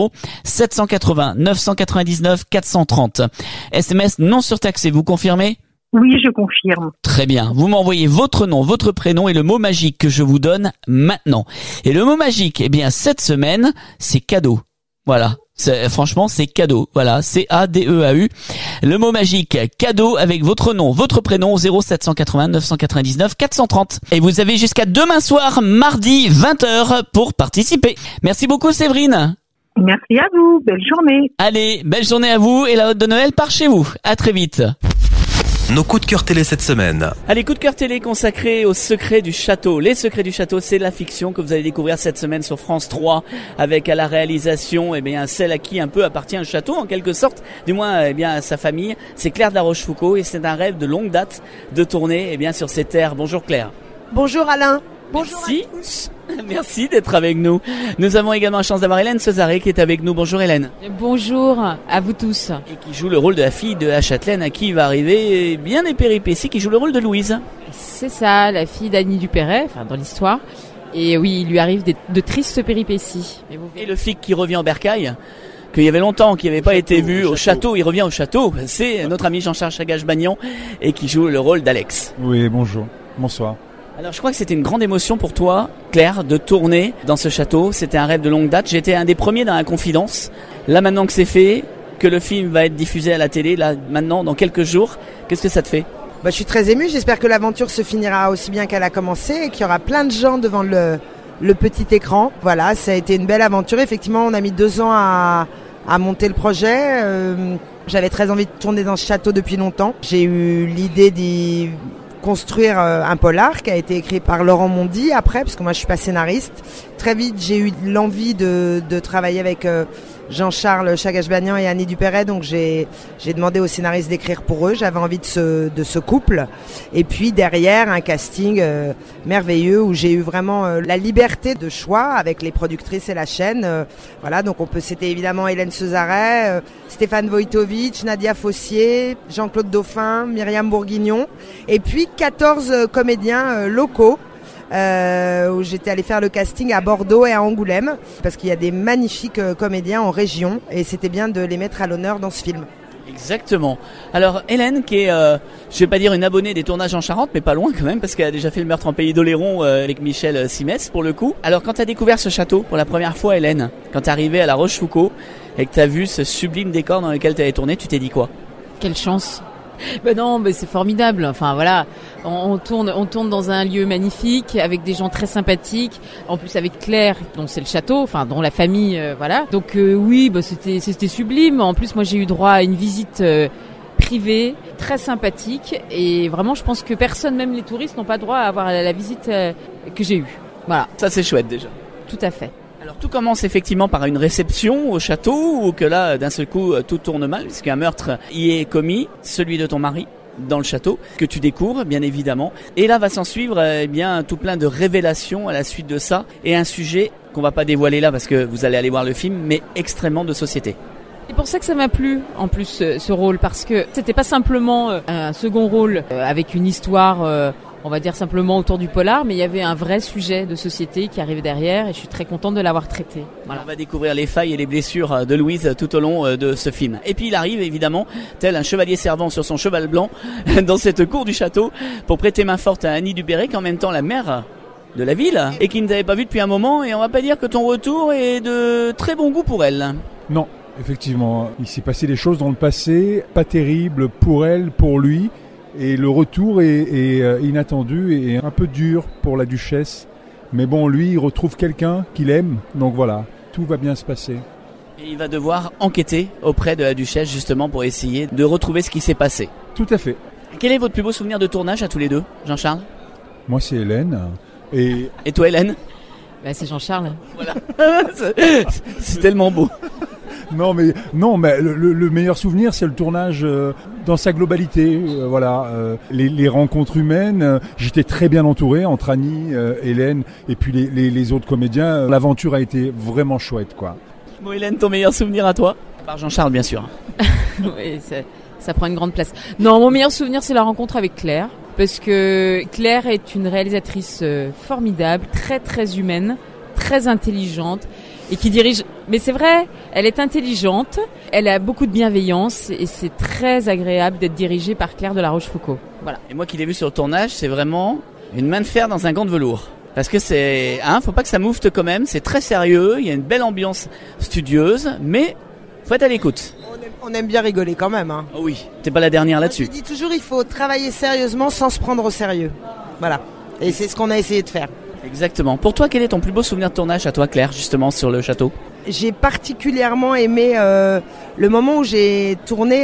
0780 999 430. SMS non surtaxé, vous confirmez? Oui, je confirme. Très bien. Vous m'envoyez votre nom, votre prénom et le mot magique que je vous donne maintenant. Et le mot magique, cette semaine, c'est cadeau. Voilà. Franchement, c'est cadeau. Voilà. C-A-D-E-A-U. Le mot magique, cadeau avec votre nom, votre prénom, 0780 999 430. Et vous avez jusqu'à demain soir, mardi, 20h pour participer. Merci beaucoup, Séverine. Merci à vous. Belle journée. Allez, belle journée à vous et la hôte de Noël part chez vous. À très vite. Nos coups de cœur télé cette semaine. Allez, coup de cœur télé consacré aux secrets du château. Les secrets du château, c'est la fiction que vous allez découvrir cette semaine sur France 3 avec à la réalisation, celle à qui un peu appartient le château en quelque sorte, du moins, à sa famille. C'est Claire de la Rochefoucauld et c'est un rêve de longue date de tourner, sur ces terres. Bonjour Claire. Bonjour Alain. Bonjour Merci. À tous. Merci d'être avec nous. Nous avons également la chance d'avoir Hélène Cesaré qui est avec nous. Bonjour Hélène. Bonjour à vous tous. Et qui joue le rôle de la fille de la Châtelaine à qui va arriver bien des péripéties, qui joue le rôle de Louise. C'est ça, la fille d'Annie Dupéret, dans l'histoire. Et oui, il lui arrive de tristes péripéties. Et le flic qui revient en bercail, qu'il y avait longtemps, qui n'avait pas été vu au château, il revient au château. C'est notre ami Jean-Charles Chagage-Bagnan et qui joue le rôle d'Alex. Oui, bonjour. Bonsoir. Alors je crois que c'était une grande émotion pour toi, Claire, de tourner dans ce château. C'était un rêve de longue date. J'étais un des premiers dans la confidence. Là maintenant que c'est fait, que le film va être diffusé à la télé, là maintenant, dans quelques jours, qu'est-ce que ça te fait ? Je suis très émue. J'espère que l'aventure se finira aussi bien qu'elle a commencé et qu'il y aura plein de gens devant le petit écran. Voilà, ça a été une belle aventure. Effectivement, on a mis 2 ans à monter le projet. J'avais très envie de tourner dans ce château depuis longtemps. J'ai eu l'idée d'y construire un polar qui a été écrit par Laurent Mondy après, parce que moi je suis pas scénariste. Très vite j'ai eu l'envie de travailler avec Jean-Charles Chagage-Bagnan et Annie Dupéret, donc j'ai demandé aux scénaristes d'écrire pour eux. J'avais envie de ce couple. Et puis derrière un casting merveilleux où j'ai eu vraiment la liberté de choix avec les productrices et la chaîne. Voilà, donc c'était évidemment Hélène Cesaré, Stéphane Wojtowicz, Nadia Fossier, Jean-Claude Dauphin, Myriam Bourguignon, et puis 14 comédiens locaux. Où j'étais allée faire le casting à Bordeaux et à Angoulême parce qu'il y a des magnifiques comédiens en région et c'était bien de les mettre à l'honneur dans ce film. Exactement. Alors Hélène qui est, je vais pas dire une abonnée des tournages en Charente, mais pas loin quand même parce qu'elle a déjà fait le meurtre en Pays d'Oléron avec Michel Simès pour le coup. Alors quand tu as découvert ce château pour la première fois Hélène, quand tu es arrivée à la Rochefoucauld et que tu as vu ce sublime décor dans lequel tu avais tourné, tu t'es dit quoi ? Quelle chance. Non, mais c'est formidable. Enfin voilà, on tourne dans un lieu magnifique avec des gens très sympathiques. En plus avec Claire, dont c'est le château, dont la famille, voilà. Donc oui, c'était sublime. En plus, moi j'ai eu droit à une visite privée, très sympathique. Et vraiment, je pense que personne, même les touristes, n'ont pas droit à avoir la visite que j'ai eue. Voilà. Ça c'est chouette déjà. Tout à fait. Alors tout commence effectivement par une réception au château, ou que là, d'un seul coup, tout tourne mal, puisqu'un meurtre y est commis, celui de ton mari, dans le château, que tu découvres, bien évidemment. Et là va s'en suivre bien tout plein de révélations à la suite de ça, et un sujet qu'on va pas dévoiler là, parce que vous allez aller voir le film, mais extrêmement de société. C'est pour ça que ça m'a plu, en plus, ce rôle, parce que c'était pas simplement un second rôle avec une histoire, on va dire simplement autour du polar, mais il y avait un vrai sujet de société qui arrivait derrière, et je suis très contente de l'avoir traité. Voilà. On va découvrir les failles et les blessures de Louise tout au long de ce film. Et puis il arrive évidemment, tel un chevalier servant sur son cheval blanc, dans cette cour du château, pour prêter main forte à Annie Dupéré, qui est en même temps la mère de la ville, et qui ne t'avait pas vu depuis un moment, et on va pas dire que ton retour est de très bon goût pour elle. Non. Effectivement, il s'est passé des choses dans le passé, pas terribles pour elle, pour lui, et le retour est inattendu et un peu dur pour la duchesse. Mais bon, lui, il retrouve quelqu'un qu'il aime, donc voilà, tout va bien se passer. Et il va devoir enquêter auprès de la duchesse justement pour essayer de retrouver ce qui s'est passé. Tout à fait. Quel est votre plus beau souvenir de tournage à tous les deux, Jean-Charles ? Moi, c'est Hélène. Et toi, Hélène ? C'est Jean-Charles. Voilà. C'est tellement beau. Non, mais le meilleur souvenir, c'est le tournage dans sa globalité. Les rencontres humaines. J'étais très bien entouré entre Annie, Hélène et puis les autres comédiens. L'aventure a été vraiment chouette, quoi. Bon, Hélène, ton meilleur souvenir à toi ? Par Jean-Charles, bien sûr. Oui, ça prend une grande place. Non, mon meilleur souvenir, c'est la rencontre avec Claire. Parce que Claire est une réalisatrice formidable, très très humaine, très intelligente. Et qui dirige, mais c'est vrai, elle est intelligente, elle a beaucoup de bienveillance et c'est très agréable d'être dirigée par Claire de La Rochefoucauld. Voilà. Et moi qui l'ai vu sur le tournage, c'est vraiment une main de fer dans un gant de velours. Parce que faut pas que ça moufte quand même, c'est très sérieux, il y a une belle ambiance studieuse, mais faut être à l'écoute. On aime bien rigoler quand même. Hein. Oh oui, t'es pas la dernière là-dessus. Je dis toujours, il faut travailler sérieusement sans se prendre au sérieux. Voilà. Et c'est ce qu'on a essayé de faire. Exactement. Pour toi, quel est ton plus beau souvenir de tournage à toi, Claire, justement, sur le château ? J'ai particulièrement aimé le moment où j'ai tourné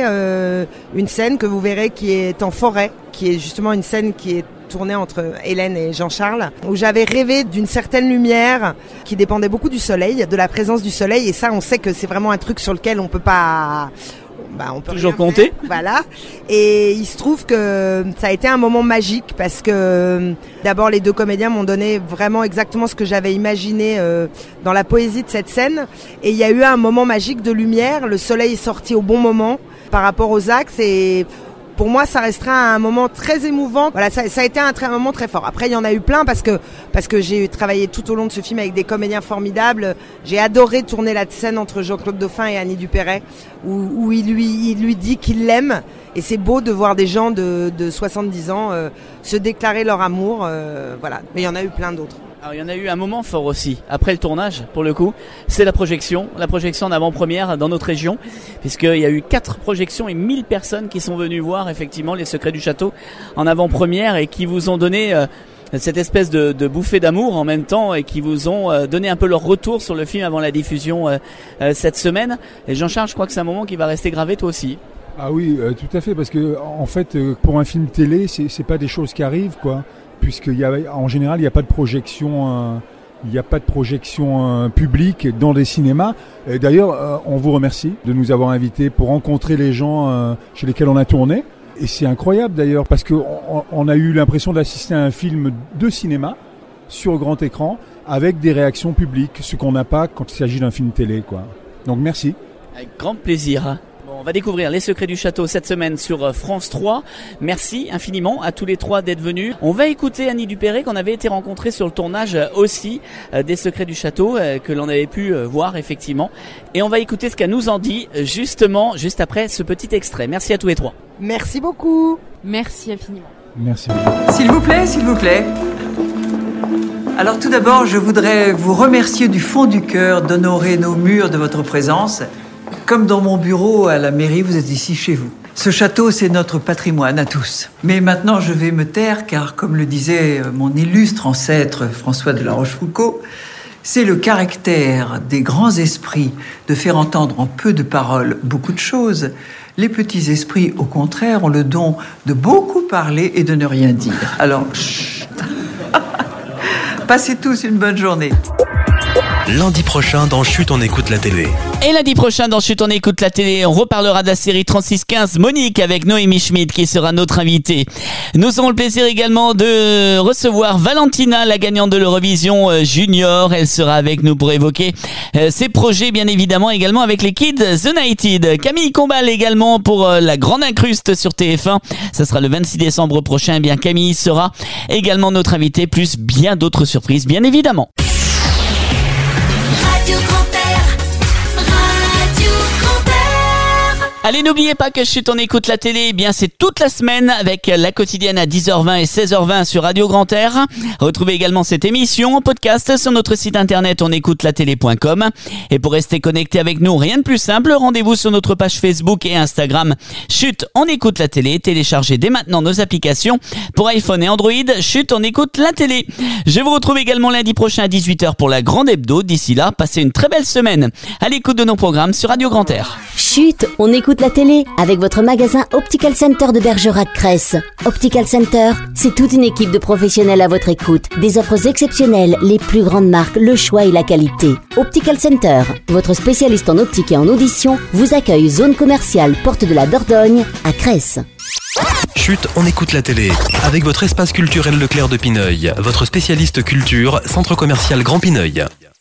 une scène que vous verrez qui est en forêt, qui est justement une scène qui est tournée entre Hélène et Jean-Charles, où j'avais rêvé d'une certaine lumière qui dépendait beaucoup du soleil, de la présence du soleil, et ça, on sait que c'est vraiment un truc sur lequel on peut pas... on peut toujours compter. Voilà. Et il se trouve que ça a été un moment magique parce que d'abord les deux comédiens m'ont donné vraiment exactement ce que j'avais imaginé dans la poésie de cette scène. Et il y a eu un moment magique de lumière. Le soleil est sorti au bon moment par rapport aux axes et pour moi, ça restera un moment très émouvant. Voilà, ça a été un moment très fort. Après, il y en a eu plein parce que j'ai travaillé tout au long de ce film avec des comédiens formidables. J'ai adoré tourner la scène entre Jean-Claude Dauphin et Annie Dupéré, où il lui dit qu'il l'aime. Et c'est beau de voir des gens de 70 ans se déclarer leur amour. Voilà. Mais il y en a eu plein d'autres. Alors, il y en a eu un moment fort aussi, après le tournage, pour le coup, c'est la projection en avant-première dans notre région, puisqu'il y a eu 4 projections et 1000 personnes qui sont venues voir effectivement Les Secrets du Château en avant-première et qui vous ont donné cette espèce de bouffée d'amour en même temps et qui vous ont donné un peu leur retour sur le film avant la diffusion cette semaine. Et Jean-Charles, je crois que c'est un moment qui va rester gravé toi aussi. Ah oui, tout à fait, parce que en fait, pour un film télé, c'est pas des choses qui arrivent, quoi. Puisqu'en général, il n'y a pas de projection, publique dans des cinémas. Et d'ailleurs, on vous remercie de nous avoir invités pour rencontrer les gens chez lesquels on a tourné. Et c'est incroyable d'ailleurs, parce qu'on a eu l'impression d'assister à un film de cinéma sur grand écran avec des réactions publiques, ce qu'on n'a pas quand il s'agit d'un film télé, quoi. Donc merci. Avec grand plaisir. On va découvrir Les Secrets du Château cette semaine sur France 3. Merci infiniment à tous les 3 d'être venus. On va écouter Annie Dupéré qu'on avait été rencontrée sur le tournage aussi des Secrets du Château que l'on avait pu voir effectivement. Et on va écouter ce qu'elle nous en dit justement juste après ce petit extrait. Merci à tous les 3. Merci beaucoup. Merci infiniment. Merci. S'il vous plaît. Alors tout d'abord, je voudrais vous remercier du fond du cœur d'honorer nos murs de votre présence. Comme dans mon bureau à la mairie, vous êtes ici chez vous. Ce château, c'est notre patrimoine à tous. Mais maintenant, je vais me taire, car comme le disait mon illustre ancêtre François de La Rochefoucauld, c'est le caractère des grands esprits de faire entendre en peu de paroles beaucoup de choses. Les petits esprits, au contraire, ont le don de beaucoup parler et de ne rien dire. Alors, chut. Passez tous une bonne journée. lundi prochain dans Chut, on écoute la télé. Et lundi prochain dans Chut, on écoute la télé, on reparlera de la série 3615 Monique avec Noémie Schmidt qui sera notre invitée. Nous aurons le plaisir également de recevoir Valentina, la gagnante de l'Eurovision Junior. Elle sera avec nous pour évoquer ses projets, bien évidemment, également avec les Kids United. Camille Combal également pour la Grande Incruste sur TF1. Ça sera le 26 décembre prochain. Eh bien, Camille sera également notre invitée, plus bien d'autres surprises, bien évidemment. Allez, n'oubliez pas que Chut, on écoute la télé, eh bien c'est toute la semaine avec la quotidienne à 10h20 et 16h20 sur Radio Grand Air. Retrouvez également cette émission en podcast sur notre site internet onécoutelatélé.com. Et pour rester connecté avec nous, rien de plus simple, rendez-vous sur notre page Facebook et Instagram. Chut, on écoute la télé. Téléchargez dès maintenant nos applications pour iPhone et Android. Chut, on écoute la télé. Je vous retrouve également lundi prochain à 18h pour la Grande Hebdo. D'ici là, passez une très belle semaine à l'écoute de nos programmes sur Radio Grand Air. Chut, on écoute la télé avec votre magasin Optical Center de Bergerac-Cresse. Optical Center, c'est toute une équipe de professionnels à votre écoute. Des offres exceptionnelles, les plus grandes marques, le choix et la qualité. Optical Center, votre spécialiste en optique et en audition, vous accueille zone commerciale Porte de la Dordogne à Cresse. Chut, on écoute la télé. Avec votre espace culturel Leclerc de Pineuil, votre spécialiste culture, centre commercial Grand Pineuil.